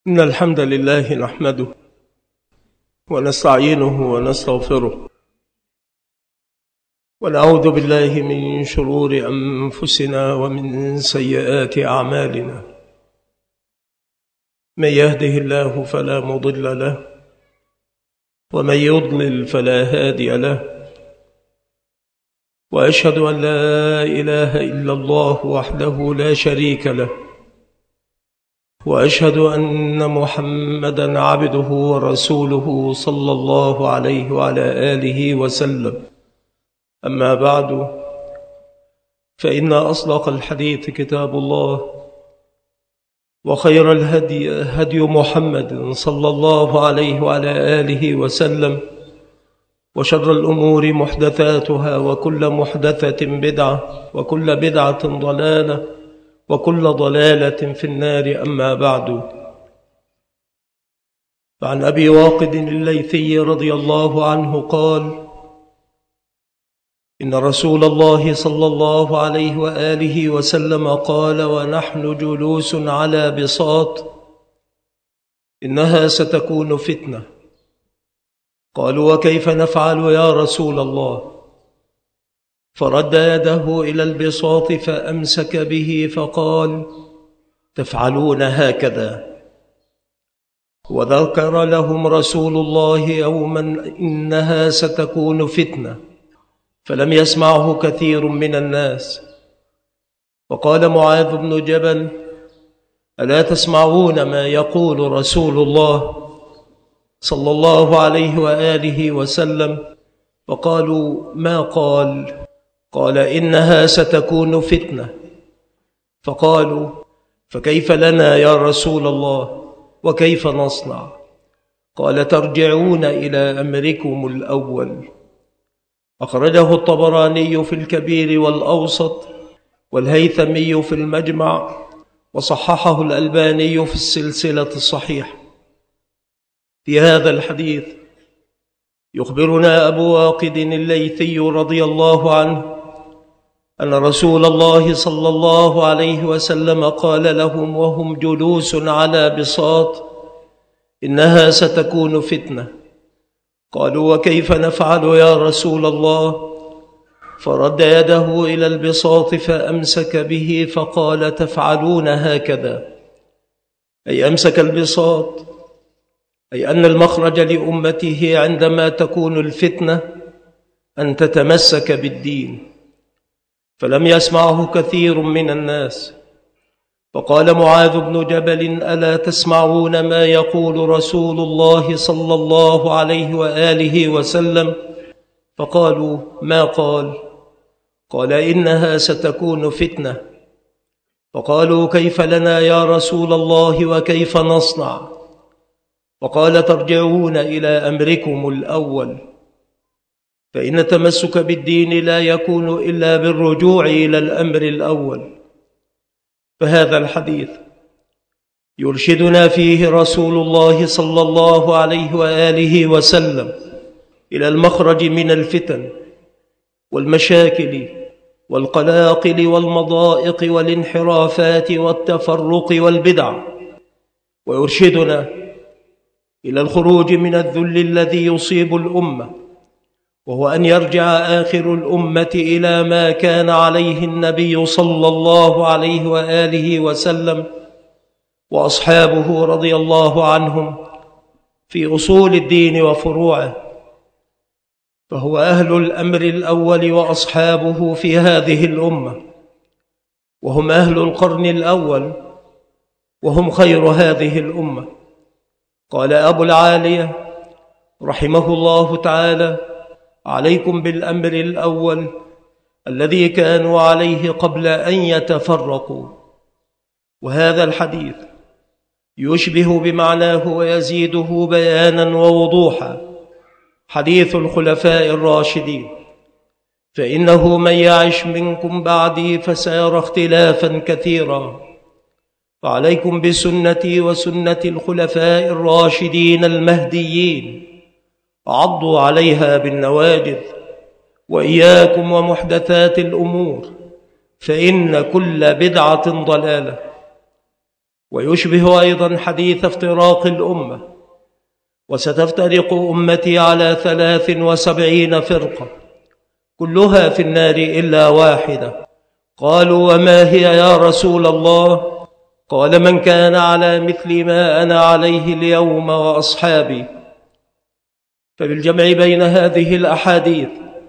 إن الحمد لله نحمده ونستعينه ونستغفره ونعوذ بالله من شرور أنفسنا ومن سيئات أعمالنا. من يهده الله فلا مضل له ومن يضلل فلا هادي له، وأشهد أن لا إله إلا الله وحده لا شريك له، وأشهد أن محمدًا عبده ورسوله صلى الله عليه وعلى آله وسلم. أما بعد، فإن أصدق الحديث كتاب الله، وخير الهدي هدي محمد صلى الله عليه وعلى آله وسلم، وشر الأمور محدثاتها، وكل محدثة بدعة، وكل بدعة ضلالة، وكل ضلالة في النار. أما بعد، فعن أبي واقد الليثي رضي الله عنه قال: إن رسول الله صلى الله عليه وآله وسلم قال ونحن جلوس على بساط: إنها ستكون فتنة. قالوا: وكيف نفعل يا رسول الله؟ فرد يده إلى البساط فأمسك به فقال: تفعلون هكذا. وذكر لهم رسول الله يوما إنها ستكون فتنة، فلم يسمعه كثير من الناس. وقال معاذ بن جبل: ألا تسمعون ما يقول رسول الله صلى الله عليه وآله وسلم؟ فقالوا: ما قال؟ قال: إنها ستكون فتنة. فقالوا: فكيف لنا يا رسول الله، وكيف نصنع؟ قال: ترجعون إلى أمركم الأول. أخرجه الطبراني في الكبير والأوسط، والهيثمي في المجمع، وصححه الألباني في السلسلة الصحيحة. في هذا الحديث يخبرنا أبو واقد الليثي رضي الله عنه أن رسول الله صلى الله عليه وسلم قال لهم وهم جلوس على بساط: إنها ستكون فتنة. قالوا: وكيف نفعل يا رسول الله؟ فرد يده إلى البساط فأمسك به فقال: تفعلون هكذا. أي أمسك البساط، أي أن المخرج لأمته عندما تكون الفتنة أن تتمسك بالدين. فلم يسمعه كثير من الناس. فقال معاذ بن جبل: ألا تسمعون ما يقول رسول الله صلى الله عليه وآله وسلم؟ فقالوا: ما قال؟ قال: إنها ستكون فتنة. فقالوا: كيف لنا يا رسول الله، وكيف نصنع؟ وقال: ترجعون إلى أمركم الأول. فإن التمسك بالدين لا يكون إلا بالرجوع إلى الأمر الأول. فهذا الحديث يرشدنا فيه رسول الله صلى الله عليه وآله وسلم إلى المخرج من الفتن والمشاكل والقلاقل والمضائق والانحرافات والتفرق والبدع، ويرشدنا إلى الخروج من الذل الذي يصيب الأمة، وهو أن يرجع آخر الأمة إلى ما كان عليه النبي صلى الله عليه وآله وسلم وأصحابه رضي الله عنهم في أصول الدين وفروعه. فهو أهل الأمر الأول وأصحابه في هذه الأمة، وهم أهل القرن الأول، وهم خير هذه الأمة. قال أبو العالية رحمه الله تعالى: عليكم بالأمر الأول الذي كانوا عليه قبل أن يتفرقوا. وهذا الحديث يشبه بمعناه ويزيده بيانا ووضوحا حديث الخلفاء الراشدين: فإنه من يعش منكم بعدي فسيرى اختلافا كثيرا، فعليكم بسنتي وسنة الخلفاء الراشدين المهديين، عضوا عليها بالنواجذ، وإياكم ومحدثات الأمور، فإن كل بدعة ضلالة. ويشبه أيضا حديث افتراق الأمة. وستفترق أمتي على 73 فرقة كلها في النار إلا واحدة. قالوا وما هي يا رسول الله؟ قال من كان على مثل ما أنا عليه اليوم وأصحابي. فبالجمع بين هذه الأحاديث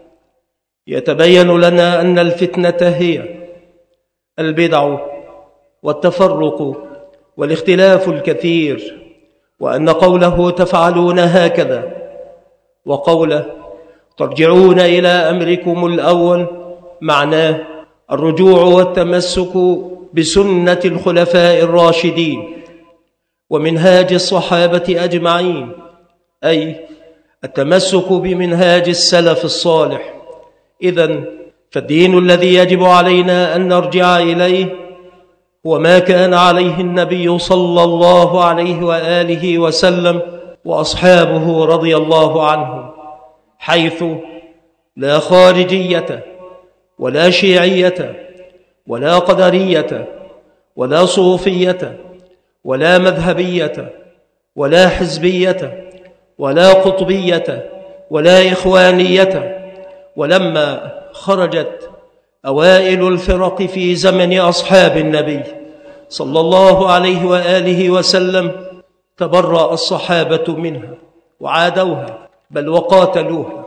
يتبين لنا أن الفتنة هي البدع والتفرق والاختلاف الكثير، وأن قوله تفعلون هكذا وقوله ترجعون إلى أمركم الأول معناه الرجوع والتمسك بسنة الخلفاء الراشدين ومنهاج الصحابة أجمعين، أي التمسك بمنهاج السلف الصالح. إذن فالدين الذي يجب علينا أن نرجع إليه هو ما كان عليه النبي صلى الله عليه وآله وسلم وأصحابه رضي الله عنهم، حيث لا خارجية ولا شيعية ولا قدرية ولا صوفية ولا مذهبية ولا حزبية ولا قطبية ولا إخوانية. ولما خرجت أوائل الفرق في زمن أصحاب النبي صلى الله عليه وآله وسلم تبرأ الصحابة منها وعادوها بل وقاتلوها،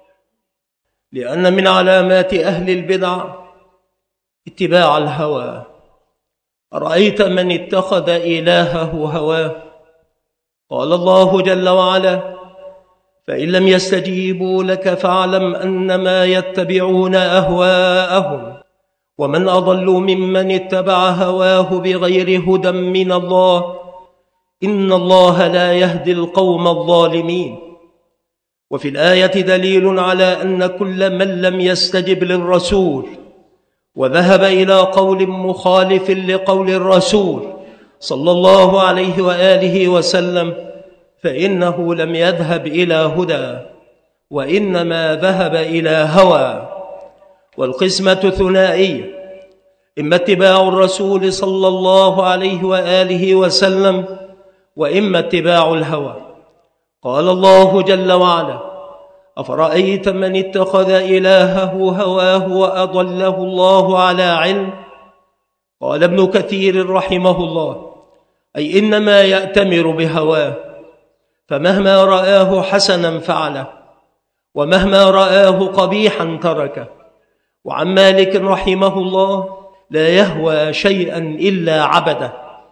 لأن من علامات أهل البدع اتباع الهوى. أرأيت من اتخذ إلهه هواه؟ قال الله جل وعلا فإن لم يستجيبوا لك فاعلم أنما يتبعون أهواءهم ومن أضل ممن اتبع هواه بغير هدى من الله إن الله لا يهدي القوم الظالمين. وفي الآية دليل على أن كل من لم يستجب للرسول وذهب إلى قول مخالف لقول الرسول صلى الله عليه وآله وسلم فإنه لم يذهب إلى هدى وإنما ذهب إلى هوى. والقسمة ثنائية، إما اتباع الرسول صلى الله عليه وآله وسلم وإما اتباع الهوى. قال الله جل وعلا أفرأيت من اتخذ إلهه هواه وأضله الله على علم؟ قال ابن كثير رحمه الله أي إنما يأتمر بهواه، فمهما رآه حسنا فعله ومهما رآه قبيحا تركه. وعن مالك رحمه الله لا يهوى شيئا إلا عبده.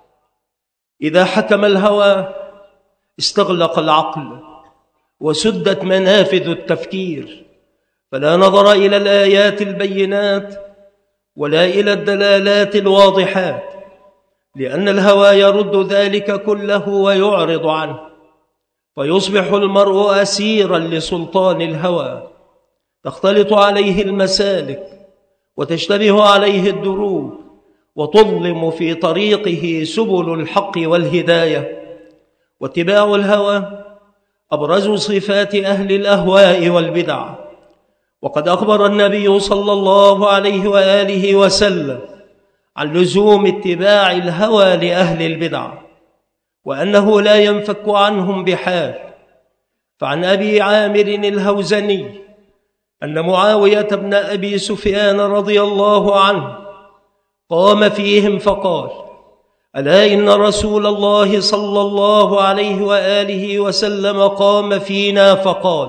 إذا حكم الهوى استغلق العقل وسدت منافذ التفكير، فلا نظر إلى الآيات البينات ولا إلى الدلالات الواضحات، لأن الهوى يرد ذلك كله ويعرض عنه، فيصبح المرء أسيرا لسلطان الهوى، تختلط عليه المسالك وتشتبه عليه الدروب وتظلم في طريقه سبل الحق والهداية. واتباع الهوى أبرز صفات أهل الأهواء والبدع، وقد أخبر النبي صلى الله عليه وآله وسلم عن لزوم اتباع الهوى لأهل البدع وأنه لا ينفك عنهم بحال. فعن أبي عامر الهوزني أن معاوية بن أبي سفيان رضي الله عنه قام فيهم فقال ألا إن رسول الله صلى الله عليه وآله وسلم قام فينا فقال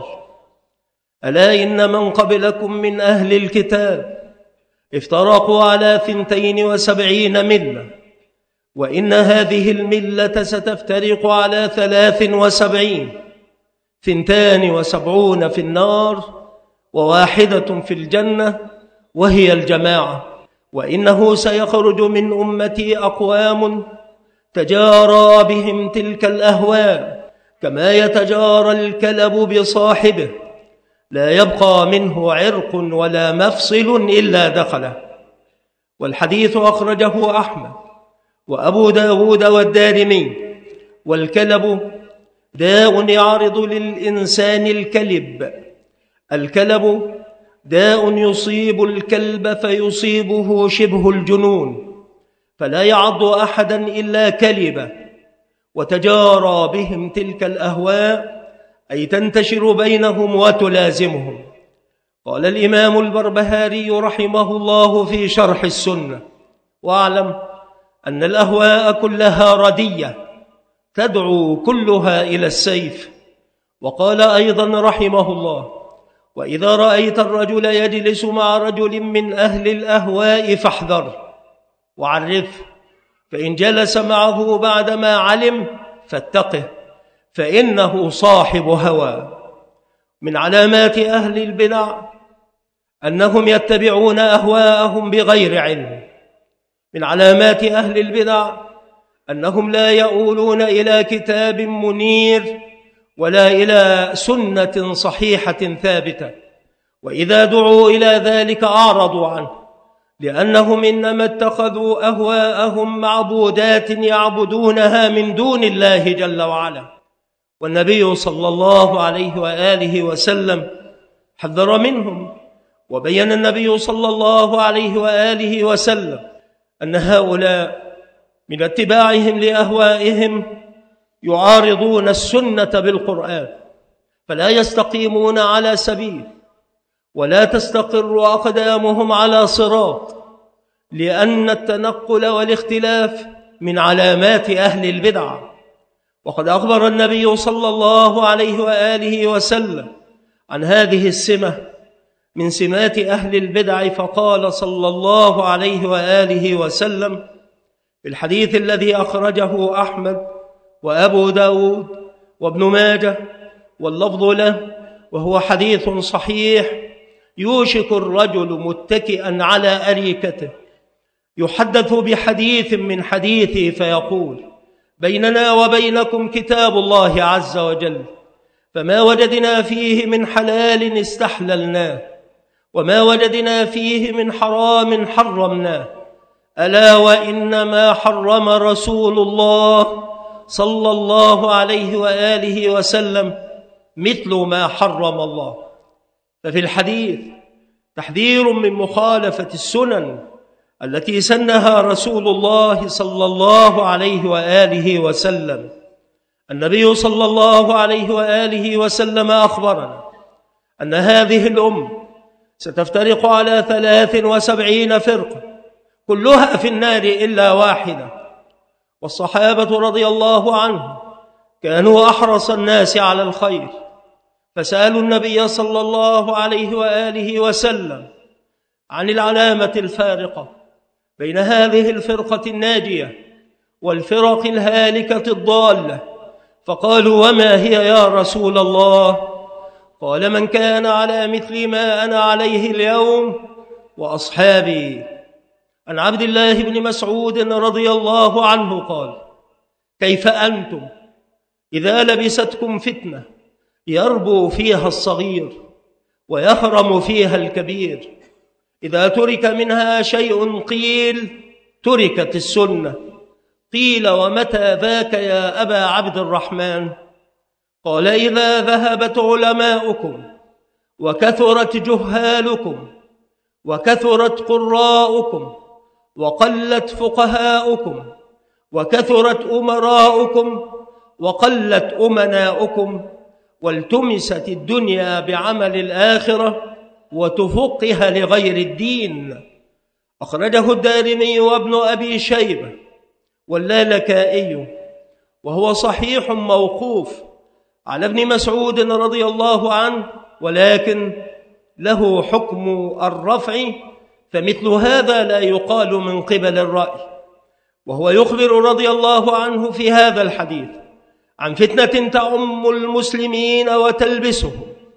ألا إن من قبلكم من أهل الكتاب افترقوا على 72 ملة، وإن هذه الملة ستفترق على 73، 72 في النار وواحدة في الجنة وهي الجماعة. وإنه سيخرج من أمتي أقوام تجارى بهم تلك الأهواء كما يتجارى الكلب بصاحبه، لا يبقى منه عرق ولا مفصل إلا دخله. والحديث أخرجه أحمد وأبو داود والدارمي. والكلب داء يعرض للإنسان الكلب داء يصيب الكلب فيصيبه شبه الجنون، فلا يعض أحدا إلا كلبة، وتجارى بهم تلك الأهواء، أي تنتشر بينهم وتلازمهم. قال الإمام البربهاري رحمه الله في شرح السنة: واعلم أن الأهواء كلها ردية تدعو كلها إلى السيف. وقال أيضا رحمه الله: وإذا رأيت الرجل يجلس مع رجل من أهل الأهواء فاحذر وعرفه، فإن جلس معه بعدما علم فاتقه، فإنه صاحب هوى. من علامات أهل البدع أنهم يتبعون أهواءهم بغير علم. من علامات أهل البدع أنهم لا يؤولون إلى كتاب منير ولا إلى سنة صحيحة ثابتة، وإذا دعوا إلى ذلك أعرضوا عنه، لأنهم إنما اتخذوا أهواءهم معبودات يعبدونها من دون الله جل وعلا. والنبي صلى الله عليه وآله وسلم حذر منهم، وبين النبي صلى الله عليه وآله وسلم أن هؤلاء من اتباعهم لأهوائهم يعارضون السنة بالقرآن، فلا يستقيمون على سبيل ولا تستقر أقدامهم على صراط، لأن التنقل والاختلاف من علامات أهل البدع. وقد أخبر النبي صلى الله عليه وآله وسلم عن هذه السمة من سمات أهل البدع، فقال صلى الله عليه وآله وسلم في الحديث الذي أخرجه أحمد وأبو داود وابن ماجه واللفظ له، وهو حديث صحيح: يوشك الرجل متكئا على أريكته يحدث بحديث من حديثه فيقول: بيننا وبينكم كتاب الله عز وجل، فما وجدنا فيه من حلال استحللناه، وما وجدنا فيه من حرام حرمناه، ألا وإنما حرم رسول الله صلى الله عليه وآله وسلم مثل ما حرم الله. ففي الحديث تحذير من مخالفة السنن التي سنها رسول الله صلى الله عليه وآله وسلم. النبي صلى الله عليه وآله وسلم أخبرنا أن هذه الأمة ستفترق على 73 فرقة كلها في النار إلا واحدة. والصحابة رضي الله عنهم كانوا أحرص الناس على الخير، فسألوا النبي صلى الله عليه وآله وسلم عن العلامة الفارقة بين هذه الفرقة الناجية والفرق الهالكة الضالة، فقالوا: وما هي يا رسول الله؟ قال: من كان على مثل ما أنا عليه اليوم وأصحابي. عن عبد الله بن مسعود رضي الله عنه قال: كيف أنتم إذا لبستكم فتنة يربو فيها الصغير ويهرم فيها الكبير، إذا ترك منها شيء قيل تركت السنة. قيل: ومتى ذاك يا أبا عبد الرحمن؟ قال: إذا ذهبت علماؤكم وكثرت جهالكم وكثرت قراؤكم وقلت فقهاؤكم وكثرت أمراؤكم وقلت أمناؤكم، والتمست الدنيا بعمل الآخرة وتفقها لغير الدين. أخرجه الدارمي وابن أبي شيبة واللالكائي، وهو صحيح موقوف على ابن مسعود رضي الله عنه، ولكن له حكم الرفع، فمثل هذا لا يقال من قبل الرأي. وهو يخبر رضي الله عنه في هذا الحديث عن فتنة تعم المسلمين وتلبسهم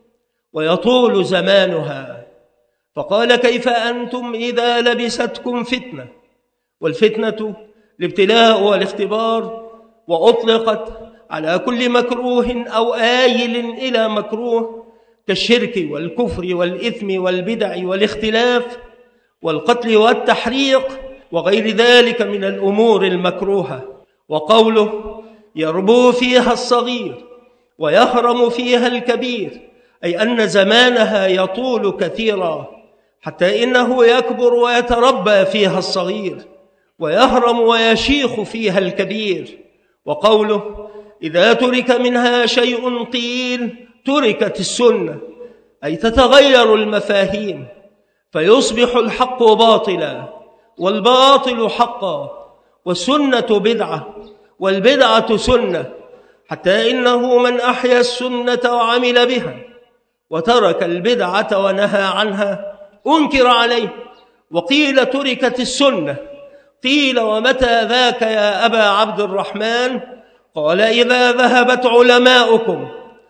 ويطول زمانها، فقال: كيف أنتم إذا لبستكم فتنة؟ والفتنة الابتلاء والاختبار، وأطلقت على كل مكروه أو آيل إلى مكروه كالشرك والكفر والإثم والبدع والاختلاف والقتل والتحريق وغير ذلك من الأمور المكروهة. وقوله: يربو فيها الصغير ويهرم فيها الكبير، أي أن زمانها يطول كثيرا حتى إنه يكبر ويتربى فيها الصغير، ويهرم ويشيخ فيها الكبير. وقوله إذا ترك منها شيء قيل تركت السنة، أي تتغير المفاهيم فيصبح الحق باطلا والباطل حقا، والسنة بدعة والبدعة سنة، حتى إنه من أحيا السنة وعمل بها وترك البدعة ونهى عنها أنكر عليه وقيل تركت السنة. قيل ومتى ذاك يا أبا عبد الرحمن؟ قال إذا ذهبت علماؤكم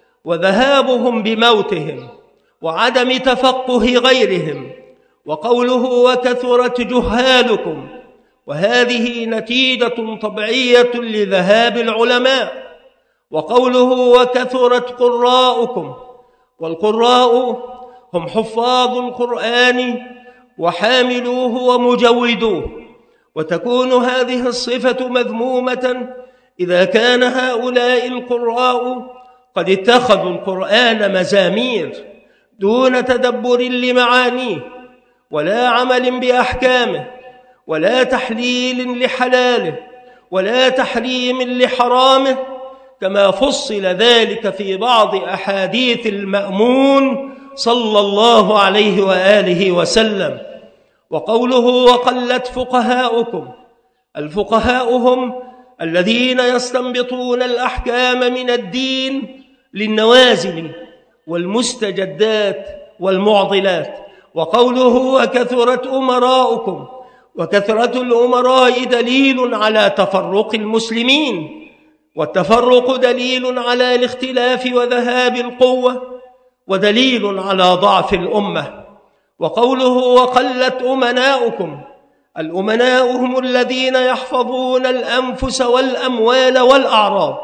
وذهابهم بموتهم وعدم تفقه غيرهم. وقوله وكثرت جهالكم، وهذه نتيجة طبيعية لذهاب العلماء. وقوله وكثرت قراءكم، والقراء هم حفاظ القرآن وحاملوه ومجودوه، وتكون هذه الصفة مذمومة إذا كان هؤلاء القراء قد اتخذوا القرآن مزامير دون تدبر لمعانيه ولا عمل بأحكامه ولا تحليل لحلاله ولا تحريم لحرامه، كما فصل ذلك في بعض أحاديث المأمون صلى الله عليه وآله وسلم. وقوله وقلت فقهاؤكم، الفقهاء هم الذين يستنبطون الأحكام من الدين للنوازل والمستجدات والمعضلات. وقوله وكثرت أمراؤكم، وكثرة الأمراء دليل على تفرق المسلمين، والتفرق دليل على الاختلاف وذهاب القوة، ودليل على ضعف الأمة. وقوله وقلت أمناؤكم، الأمناء هم الذين يحفظون الأنفس والأموال والأعراض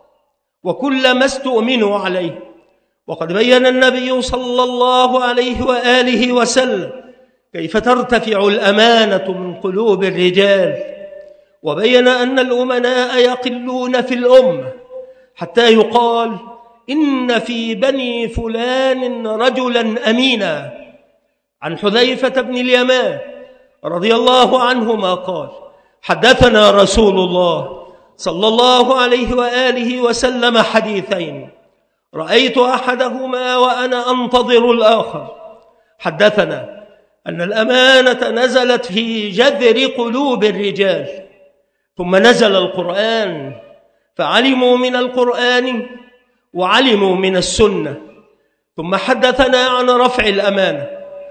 وكل ما استؤمنوا عليه. وقد بين النبي صلى الله عليه وآله وسلم كيف ترتفع الأمانة من قلوب الرجال، وبين أن الأمناء يقلون في الأمة حتى يقال إن في بني فلان رجلا أمينا. عن حذيفة بن اليمان رضي الله عنهما قال حدثنا رسول الله صلى الله عليه وآله وسلم حديثين رأيت أحدهما وأنا أنتظر الآخر. حدثنا أن الأمانة نزلت في جذر قلوب الرجال، ثم نزل القرآن فعلموا من القرآن وعلموا من السنة. ثم حدثنا عن رفع الأمانة،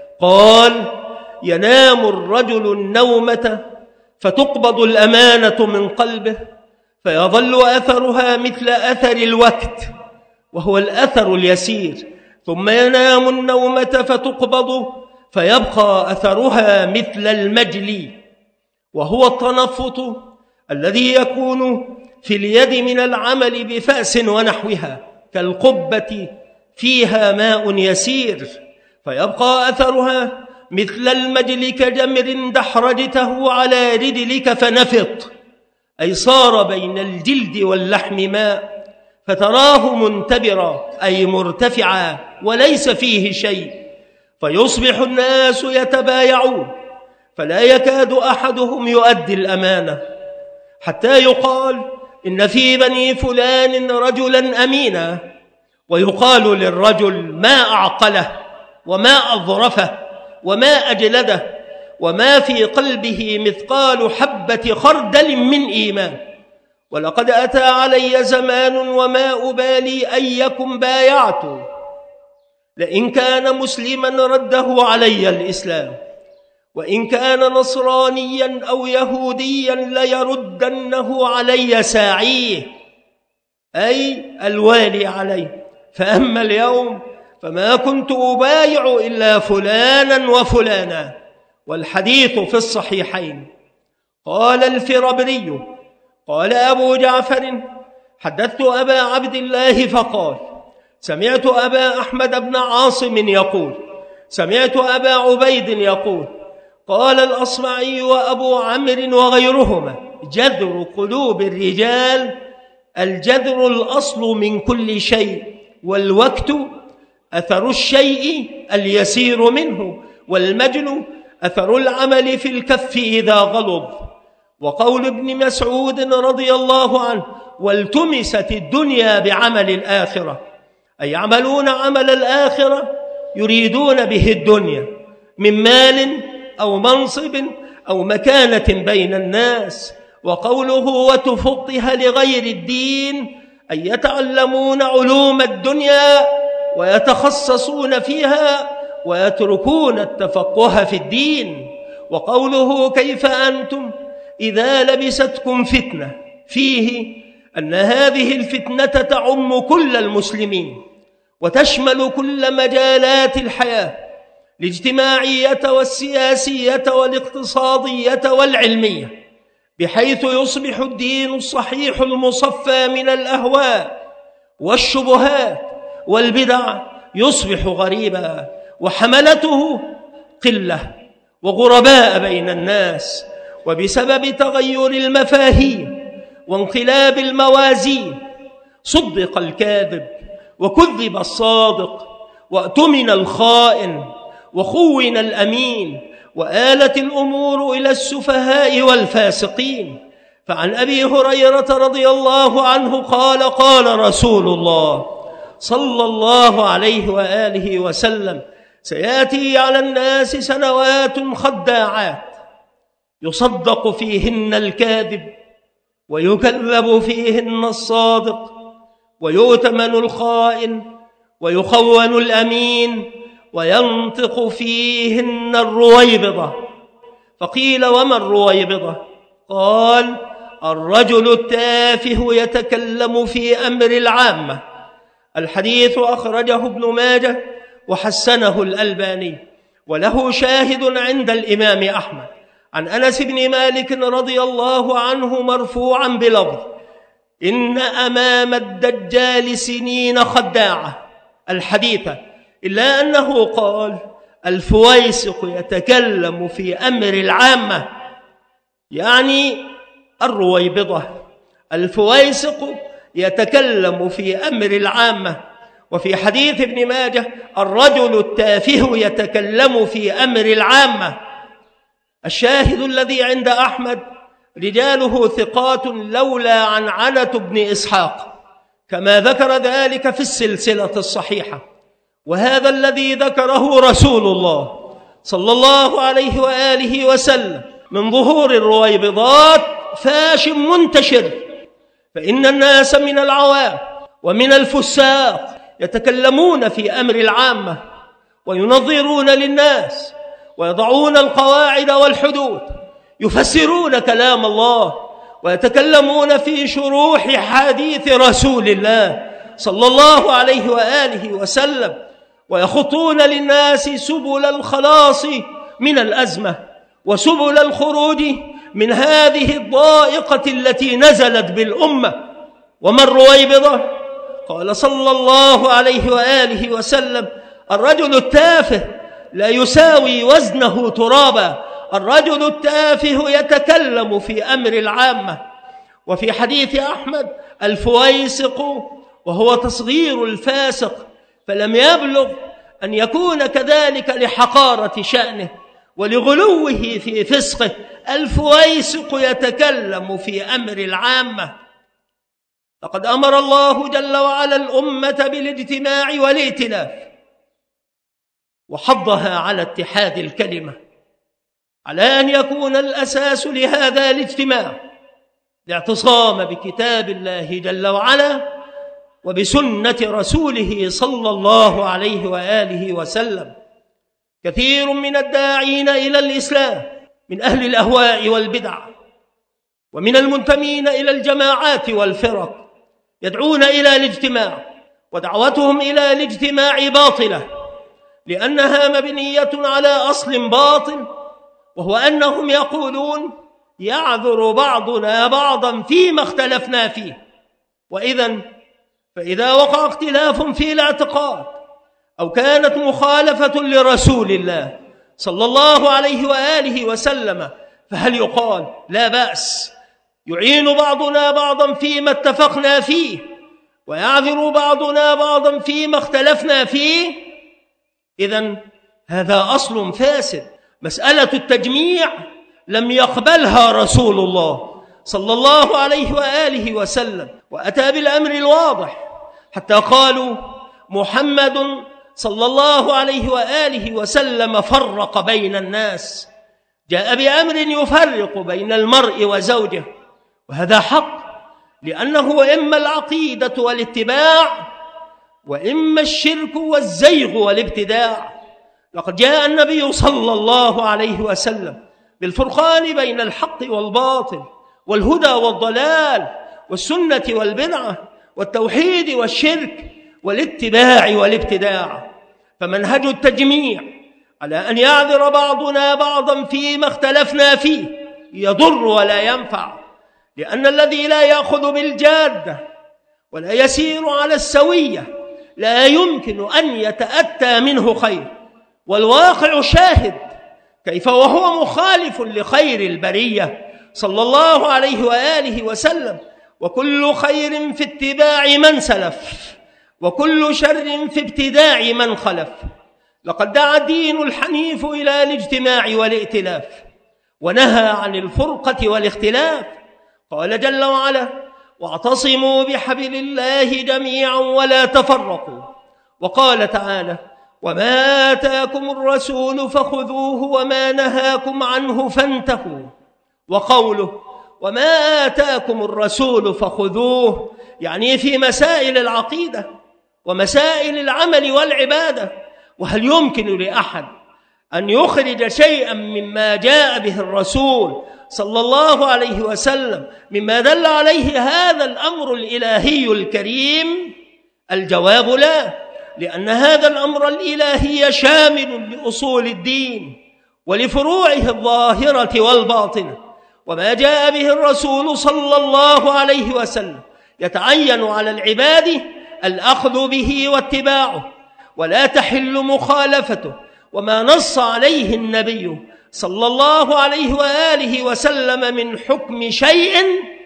قال ينام الرجل النومة فتقبض الأمانة من قلبه فيظل أثرها مثل أثر الوقت وهو الأثر اليسير، ثم ينام النومة فتقبض فيبقى أثرها مثل المجلي وهو التنفط الذي يكون في اليد من العمل بفأس ونحوها كالقبة فيها ماء يسير، فيبقى أثرها مثل المجل كجمر دحرجته على رجلك فنفط، أي صار بين الجلد واللحم ماء فتراه منتبرا أي مرتفعا وليس فيه شيء، فيصبح الناس يتبايعون فلا يكاد أحدهم يؤدي الأمانة، حتى يقال إن في بني فلان رجلا أمينا، ويقال للرجل ما أعقله وما أظرفه وما أجلده وما في قلبه مثقال حبة خردل من إيمان. ولقد أتى علي زمان وما أبالي أيكم بايعت، لئن كان مسلما رده علي الإسلام، وإن كان نصرانيا أو يهوديا ليردنه علي ساعيه، أي الوالي عليه. فأما اليوم فما كنت أبايع إلا فلانا وفلانا. والحديث في الصحيحين. قال الفربري قال أبو جعفر حدثت أبا عبد الله فقال سمعت أبا أحمد بن عاصم يقول سمعت أبا عبيد يقول قال الأصمعي وأبو عمرو وغيرهما جذر قلوب الرجال الجذر الأصل من كل شيء، والوقت أثر الشيء اليسير منه، والمجل أثر العمل في الكف إذا غلظ، وقول ابن مسعود رضي الله عنه: والتمست الدنيا بعمل الآخرة، أي يعملون عمل الآخرة يريدون به الدنيا من مال أو منصب أو مكانة بين الناس. وقوله: وتفقه لغير الدين، أي يتعلمون علوم الدنيا ويتخصصون فيها ويتركون التفقه في الدين. وقوله: كيف أنتم إذا لبستكم فتنة، فيه أن هذه الفتنة تعم كل المسلمين وتشمل كل مجالات الحياة، الاجتماعية والسياسية والاقتصادية والعلمية، بحيث يصبح الدين الصحيح المصفى من الأهواء والشبهات والبدع يصبح غريبا، وحملته قلة وغرباء بين الناس، وبسبب تغير المفاهيم وانقلاب الموازين صدق الكاذب وكذب الصادق وأؤتمن الخائن وخون الأمين، وآلت الأمور إلى السفهاء والفاسقين. فعن أبي هريرة رضي الله عنه قال: قال رسول الله صلى الله عليه وآله وسلم: سيأتي على الناس سنوات خداعات يصدق فيهن الكاذب ويكذب فيهن الصادق ويؤتمن الخائن ويخون الأمين وينطق فيهن الرويبضة. فقيل: وما الرويبضة؟ قال: الرجل التافه يتكلم في أمر العامة. الحديث أخرجه ابن ماجه وحسنه الألباني، وله شاهد عند الإمام أحمد عن أنس بن مالك رضي الله عنه مرفوعا بلفظ: إن أمام الدجال سنين خداعة، الحديث، إلا أنه قال: الفويسق يتكلم في أمر العامة، يعني الرويبضة. الفويسق يتكلم في أمر العامة. وفي حديث ابن ماجه: الرجل التافه يتكلم في أمر العامة. الشاهد الذي عند أحمد: رجاله ثقات لولا عنعنة بن إسحاق، كما ذكر ذلك في السلسلة الصحيحة. وهذا الذي ذكره رسول الله صلى الله عليه وآله وسلم من ظهور الرويبضات فاش منتشر، فإن الناس من العوام ومن الفساق يتكلمون في أمر العامة وينظرون للناس ويضعون القواعد والحدود، يفسرون كلام الله ويتكلمون في شروح حديث رسول الله صلى الله عليه وآله وسلم، ويخطون للناس سبل الخلاص من الأزمة وسبل الخروج من هذه الضائقة التي نزلت بالأمة. وما الرويبضة؟ قال صلى الله عليه وآله وسلم: الرجل التافه لا يساوي وزنه ترابا. الرجل التافه يتكلم في أمر العامة. وفي حديث أحمد: الفويسق، وهو تصغير الفاسق، فلم يبلغ أن يكون كذلك لحقارة شأنه ولغلوه في فسقه. الفويسق يتكلم في أمر العامة. لقد أمر الله جل وعلا الأمة بالاجتماع والائتلاف، وحضها على اتحاد الكلمة، على أن يكون الأساس لهذا الاجتماع الاعتصام بكتاب الله جل وعلا وبسنة رسوله صلى الله عليه وآله وسلم. كثير من الداعين إلى الإسلام من أهل الأهواء والبدع ومن المنتمين إلى الجماعات والفرق يدعون إلى الاجتماع، ودعوتهم إلى الاجتماع باطلة، لأنها مبنية على أصل باطل، وهو أنهم يقولون: يعذر بعضنا بعضا فيما اختلفنا فيه. فإذا وقع اختلاف في الاعتقاد أو كانت مخالفة لرسول الله صلى الله عليه وآله وسلم، فهل يقال لا بأس، يعين بعضنا بعضا فيما اتفقنا فيه ويعذر بعضنا بعضا فيما اختلفنا فيه؟ إذن هذا أصل فاسد. مسألة التجميع لم يقبلها رسول الله صلى الله عليه وآله وسلم، وأتى بالأمر الواضح حتى قالوا محمد صلى الله عليه وآله وسلم فرق بين الناس، جاء بأمر يفرق بين المرء وزوجه، وهذا حق، لأنه إما العقيدة والاتباع وإما الشرك والزيغ والابتداع. لقد جاء النبي صلى الله عليه وسلم بالفرقان بين الحق والباطل، والهدى والضلال، والسنة والبدعة، والتوحيد والشرك، والاتباع والابتداع. فمنهج التجميع على أن يعذر بعضنا بعضا فيما اختلفنا فيه يضر ولا ينفع، لأن الذي لا يأخذ بالجادة ولا يسير على السوية لا يمكن أن يتأتى منه خير. والواقع شاهد كيف وهو مخالف لخير البرية صلى الله عليه وآله وسلم. وكل خير في اتباع من سلف، وكل شر في ابتداع من خلف. لقد دعا الدين الحنيف إلى الاجتماع والائتلاف، ونهى عن الفرقة والاختلاف. قال جل وعلا: واعتصموا بحبل الله جميعا ولا تفرقوا. وقال تعالى: وما آتاكم الرسول فخذوه وما نهاكم عنه فانتهوا. وقوله وما آتاكم الرسول فخذوه يعني في مسائل العقيدة ومسائل العمل والعبادة. وهل يمكن لأحد أن يخرج شيئا مما جاء به الرسول صلى الله عليه وسلم مما دل عليه هذا الأمر الإلهي الكريم؟ الجواب لا، لأن هذا الأمر الإلهي شامل لأصول الدين ولفروعه الظاهرة والباطنة. وما جاء به الرسول صلى الله عليه وسلم يتعين على العباد الأخذ به واتباعه، ولا تحل مخالفته. وما نص عليه النبي صلى الله عليه وآله وسلم من حكم شيء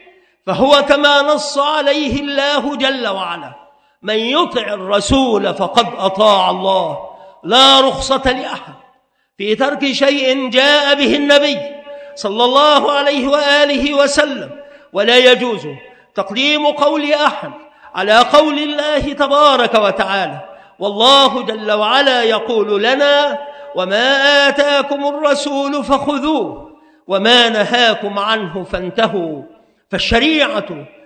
فهو كما نص عليه الله جل وعلا: من يطع الرسول فقد أطاع الله. لا رخصة لأحد في ترك شيء جاء به النبي صلى الله عليه وآله وسلم، ولا يجوز تقديم قول أحد على قول الله تبارك وتعالى. والله جل وعلا يقول لنا: وما آتاكم الرسول فخذوه وما نهاكم عنه فانتهوا. فالشريعة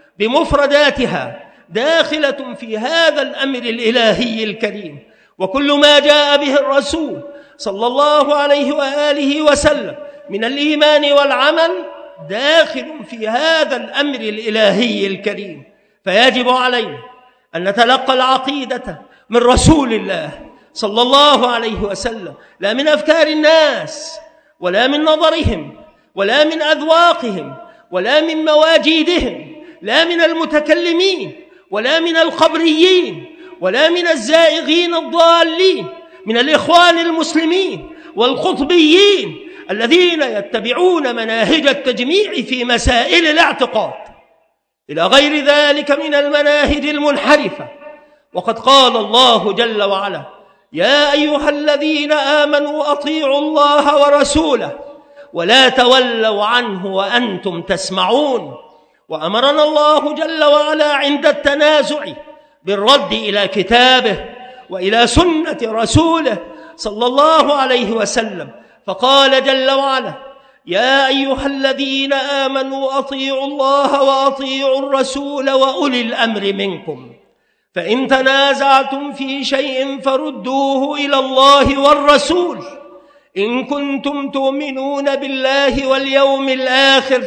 بمفرداتها داخلة في هذا الأمر الإلهي الكريم، وكل ما جاء به الرسول صلى الله عليه وآله وسلم من الإيمان والعمل داخل في هذا الأمر الإلهي الكريم. فيجب علينا أن نتلقى العقيدة من رسول الله صلى الله عليه وسلم، لا من أفكار الناس ولا من نظرهم ولا من أذواقهم ولا من مواجيدهم، لا من المتكلمين ولا من القبريين ولا من الزائغين الضالين، من الإخوان المسلمين والقطبيين الذين يتبعون مناهج التجميع في مسائل الاعتقاد، إلى غير ذلك من المناهج المنحرفة. وقد قال الله جل وعلا: يا أيها الذين آمنوا أطيعوا الله ورسوله ولا تولوا عنه وأنتم تسمعون. وأمرنا الله جل وعلا عند التنازع بالرد إلى كتابه وإلى سنة رسوله صلى الله عليه وسلم، فقال جل وعلا: يا أيها الذين آمنوا أطيعوا الله وأطيعوا الرسول وأولي الأمر منكم، فإن تنازعتم في شيء فردوه إلى الله والرسول إن كنتم تؤمنون بالله واليوم الآخر،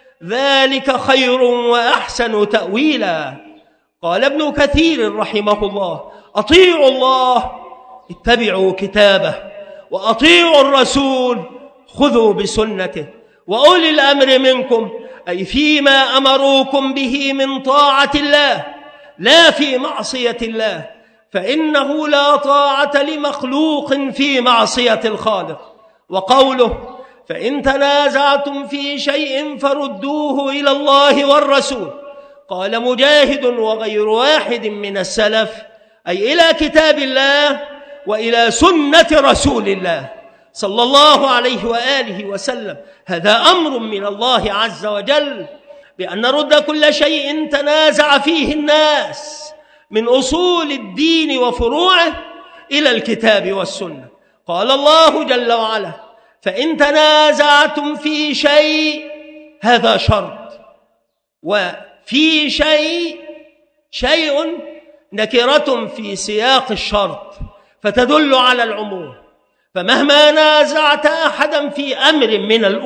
ذلك خير وأحسن تأويلا. قال ابن كثير رحمه الله: أطيعوا الله اتبعوا كتابه، وأطيعوا الرسول خذوا بسنته، وأولي الأمر منكم أي فيما أمروكم به من طاعة الله لا في معصية الله، فإنه لا طاعة لمخلوق في معصية الخالق. وقوله: فإن تنازعتم في شيء فردوه إلى الله والرسول، قال مجاهد وغير واحد من السلف أي إلى كتاب الله وإلى سنة رسول الله صلى الله عليه وآله وسلم. هذا أمر من الله عز وجل بأن نرد كل شيء تنازع فيه الناس من أصول الدين وفروعه إلى الكتاب والسنة. قال الله جل وعلا: فإن تنازعتم في شيء، هذا شرط، وفي شيء نكرة في سياق الشرط فتدل على العموم. فمهما نازعت أحدا في أمر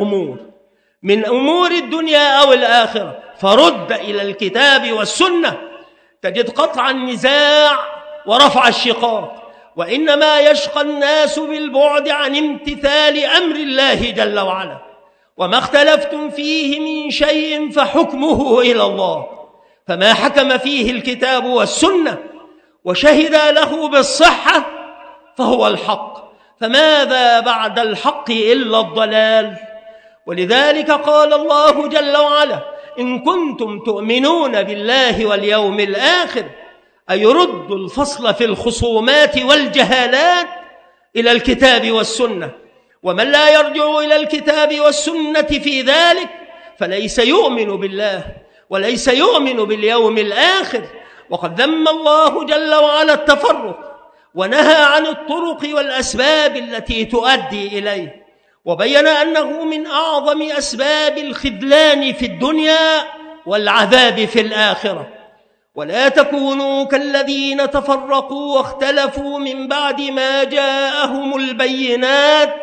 من أمور الدنيا أو الآخرة فرد إلى الكتاب والسنة، تجد قطع النزاع ورفع الشقاق. وإنما يشقى الناس بالبعد عن امتثال أمر الله جل وعلا. وما اختلفتم فيه من شيء فحكمه إلى الله، فما حكم فيه الكتاب والسنة وشهد له بالصحة فهو الحق، فماذا بعد الحق إلا الضلال؟ ولذلك قال الله جل وعلا: إن كنتم تؤمنون بالله واليوم الآخر، أي يرد الفصل في الخصومات والجهالات إلى الكتاب والسنة. ومن لا يرجع إلى الكتاب والسنة في ذلك فليس يؤمن بالله وليس يؤمن باليوم الآخر. وقد ذم الله جل وعلا التفرق ونهى عن الطرق والأسباب التي تؤدي إليه، وبين أنه من أعظم أسباب الخذلان في الدنيا والعذاب في الآخرة. ولا تكونوا كالذين تفرقوا واختلفوا من بعد ما جاءهم البينات،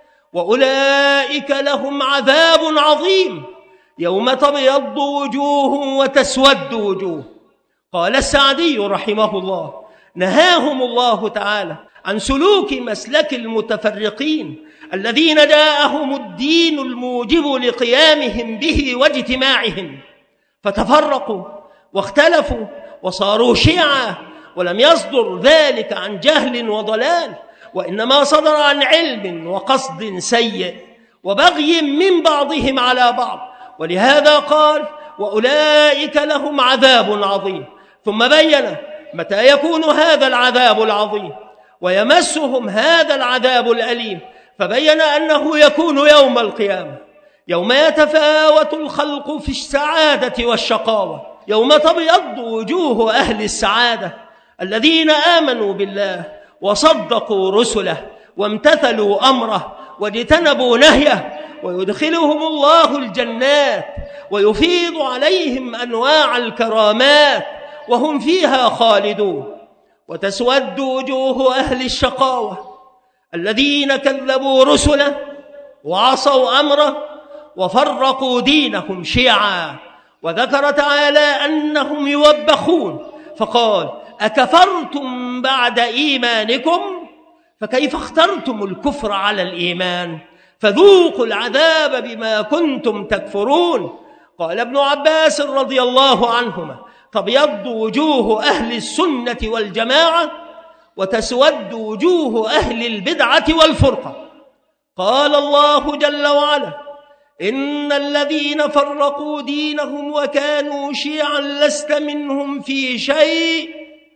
وأولئك لهم عذاب عظيم يوم تبيض وجوه وتسود وجوه. قال السعدي رحمه الله: نهاهم الله تعالى عن سلوك مسلك المتفرقين الذين جاءهم الدين الموجب لقيامهم به واجتماعهم، فتفرقوا واختلفوا وصاروا شيعا، ولم يصدر ذلك عن جهل وضلال، وإنما صدر عن علم وقصد سيء وبغي من بعضهم على بعض. ولهذا قال: وأولئك لهم عذاب عظيم. ثم بين متى يكون هذا العذاب العظيم ويمسهم هذا العذاب الأليم، فبين أنه يكون يوم القيامة، يوم يتفاوت الخلق في السعادة والشقاوة، يوم تبيض وجوه أهل السعادة الذين آمنوا بالله وصدقوا رسله وامتثلوا أمره واجتنبوا نهيه، ويدخلهم الله الجنات ويفيض عليهم أنواع الكرامات وهم فيها خالدون. وتسود وجوه أهل الشقاوة الذين كذبوا رسله وعصوا أمره وفرقوا دينهم شيعا. وذكر تعالى أنهم يوبخون فقال: أكفرتم بعد إيمانكم؟ فكيف اخترتم الكفر على الإيمان؟ فذوقوا العذاب بما كنتم تكفرون. قال ابن عباس رضي الله عنهما: تبيض وجوه أهل السنة والجماعة وتسود وجوه أهل البدعة والفرقة. قال الله جل وعلا: إن الذين فرقوا دينهم وكانوا شيعا لست منهم في شيء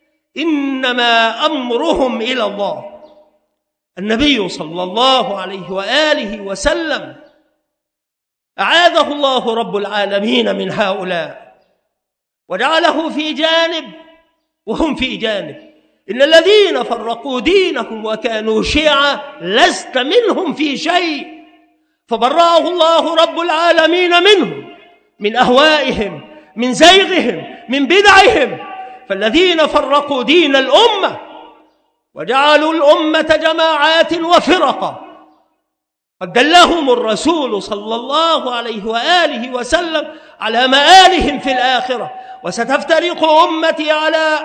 إنما أمرهم إلى الله. النبي صلى الله عليه وآله وسلم أعاذه الله رب العالمين من هؤلاء وجعله في جانب وهم في جانب. إن الذين فرقوا دينهم وكانوا شيعا لست منهم في شيء، فبرأه الله رب العالمين منهم، من أهوائهم، من زيغهم، من بدعهم. فالذين فرقوا دين الأمة وجعلوا الأمة جماعات وفرقا قد دلهم الرسول صلى الله عليه وآله وسلم على مآلهم في الآخرة. وستفترق أمتي على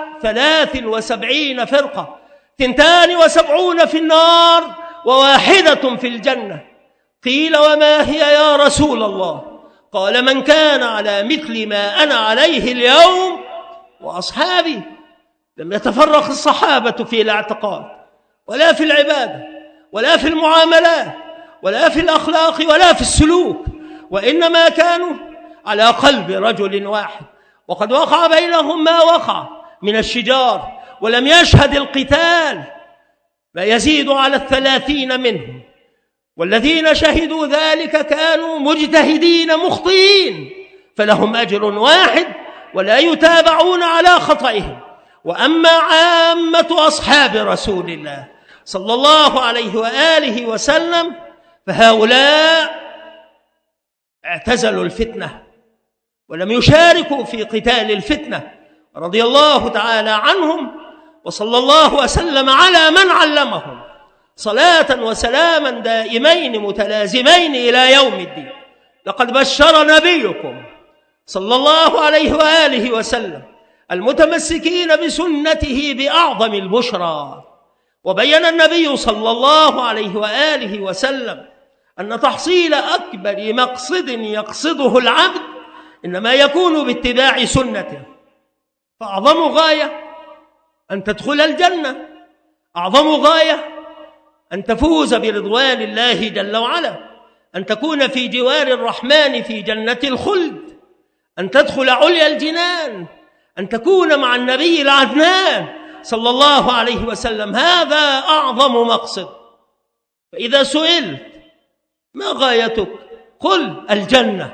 73 فرقة، 72 في النار وواحدة في الجنة. قيل: وما هي يا رسول الله؟ قال: من كان على مثل ما أنا عليه اليوم وأصحابي. لم يتفرق الصحابة في الاعتقاد ولا في العبادة ولا في المعاملات ولا في الأخلاق ولا في السلوك، وإنما كانوا على قلب رجل واحد. وقد وقع بينهم ما وقع من الشجار، ولم يشهد القتال ما يزيد على 30 منهم والذين شهدوا ذلك كانوا مجتهدين مخطئين، فلهم أجر واحد ولا يتابعون على خطئهم. وأما عامة أصحاب رسول الله صلى الله عليه وآله وسلم فهؤلاء اعتزلوا الفتنة ولم يشاركوا في قتال الفتنة رضي الله تعالى عنهم، وصلى الله وسلم على من علمهم صلاة وسلاما دائمين متلازمين إلى يوم الدين. لقد بشر نبيكم صلى الله عليه وآله وسلم المتمسكين بسنته بأعظم البشرى، وبين النبي صلى الله عليه وآله وسلم أن تحصيل أكبر مقصد يقصده العبد إنما يكون باتباع سنته، فأعظم غاية أن تدخل الجنة، أعظم غاية أن تفوز برضوان الله جل وعلا، أن تكون في جوار الرحمن في جنة الخلد، أن تدخل عليا الجنان، أن تكون مع النبي العدنان صلى الله عليه وسلم. هذا أعظم مقصد. فإذا سئلت ما غايتك قل الجنة،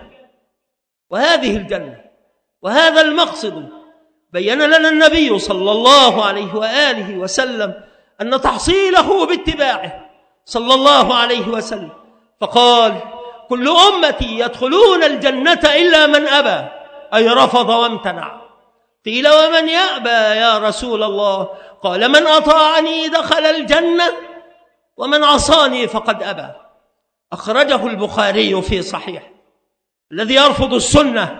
وهذه الجنة وهذا المقصد بين لنا النبي صلى الله عليه وآله وسلم أن تحصيله باتباعه صلى الله عليه وسلم، فقال كل أمتي يدخلون الجنة إلا من أبى، أي رفض وامتنع. قيل ومن يأبى يا رسول الله؟ قال من أطاعني دخل الجنة ومن عصاني فقد أبى. أخرجه البخاري في صحيح. الذي يرفض السنة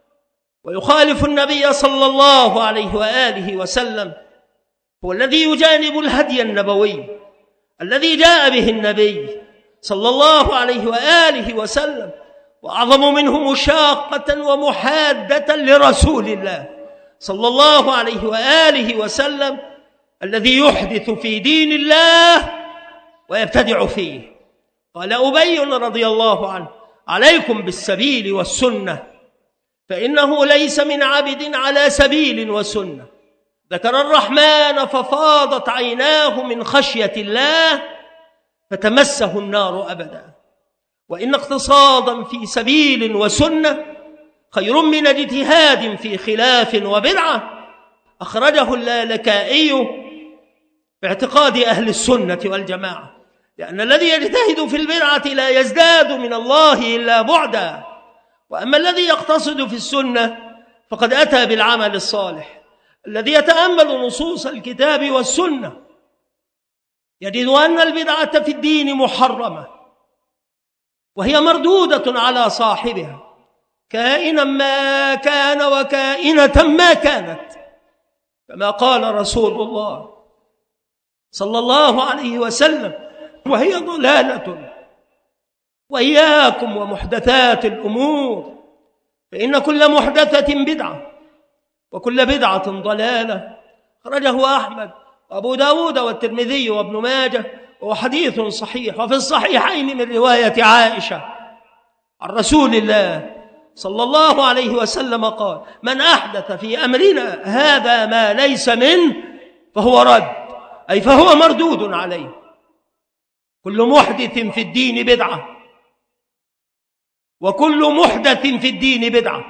ويخالف النبي صلى الله عليه وآله وسلم هو الذي يجانب الهدي النبوي الذي جاء به النبي صلى الله عليه وآله وسلم، وأعظم منه مشاقة ومحادة لرسول الله صلى الله عليه وآله وسلم الذي يحدث في دين الله ويبتدع فيه. قال أبي رضي الله عنه عليكم بالسبيل والسنة، فإنه ليس من عبد على سبيل وسنة ذكر الرحمن ففاضت عيناه من خشية الله فتمسه النار أبدا، وإن اقتصادا في سبيل وسنة خير من اجتهاد في خلاف وبدعة. أخرجه اللالكائي باعتقاد أهل السنة والجماعة، لأن الذي يجتهد في البدعة لا يزداد من الله إلا بعدا، وأما الذي يقتصد في السنة فقد أتى بالعمل الصالح الذي يتأمل نصوص الكتاب والسنة يجد أن البدعة في الدين محرمة وهي مردودة على صاحبها كائنا ما كان وكائنة ما كانت، كما قال رسول الله صلى الله عليه وسلم وهي ضلالة. وإياكم ومحدثات الأمور، فإن كل محدثة بدعة وكل بدعة ضلالة. خرجه أحمد وأبو داود والترمذي وابن ماجه، وهو حديث صحيح. وفي الصحيحين من رواية عائشة عن رسول الله صلى الله عليه وسلم قال من أحدث في أمرنا هذا ما ليس منه فهو رد، أي فهو مردود عليه. كل محدث في الدين بدعة، وكل محدث في الدين بدعة،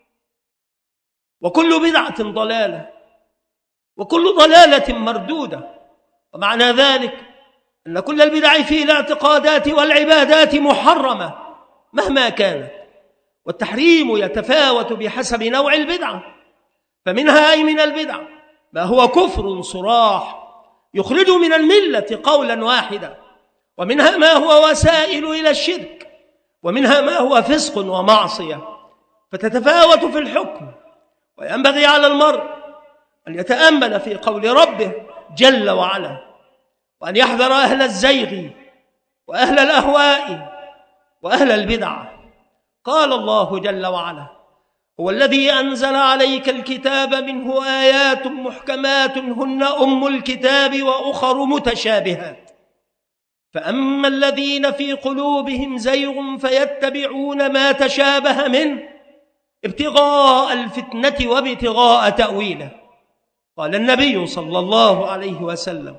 وكل بدعة ضلالة، وكل ضلالة مردودة. ومعنى ذلك أن كل البدع في الاعتقادات والعبادات محرمة مهما كانت، والتحريم يتفاوت بحسب نوع البدعة، فمنها أي من البدع ما هو كفر صراح يخرج من الملة قولا واحدا، ومنها ما هو وسائل إلى الشرك، ومنها ما هو فسق ومعصية، فتتفاوت في الحكم. وينبغي على المرء أن يتأمل في قول ربه جل وعلا، وأن يحذر أهل الزيغ وأهل الأهواء وأهل البدع. قال الله جل وعلا هو الذي أنزل عليك الكتاب منه آيات محكمات هن أم الكتاب وأخر متشابهات، فأما الذين في قلوبهم زيغ فيتبعون ما تشابه منه ابتغاء الفتنة وابتغاء تأويله. قال النبي صلى الله عليه وسلم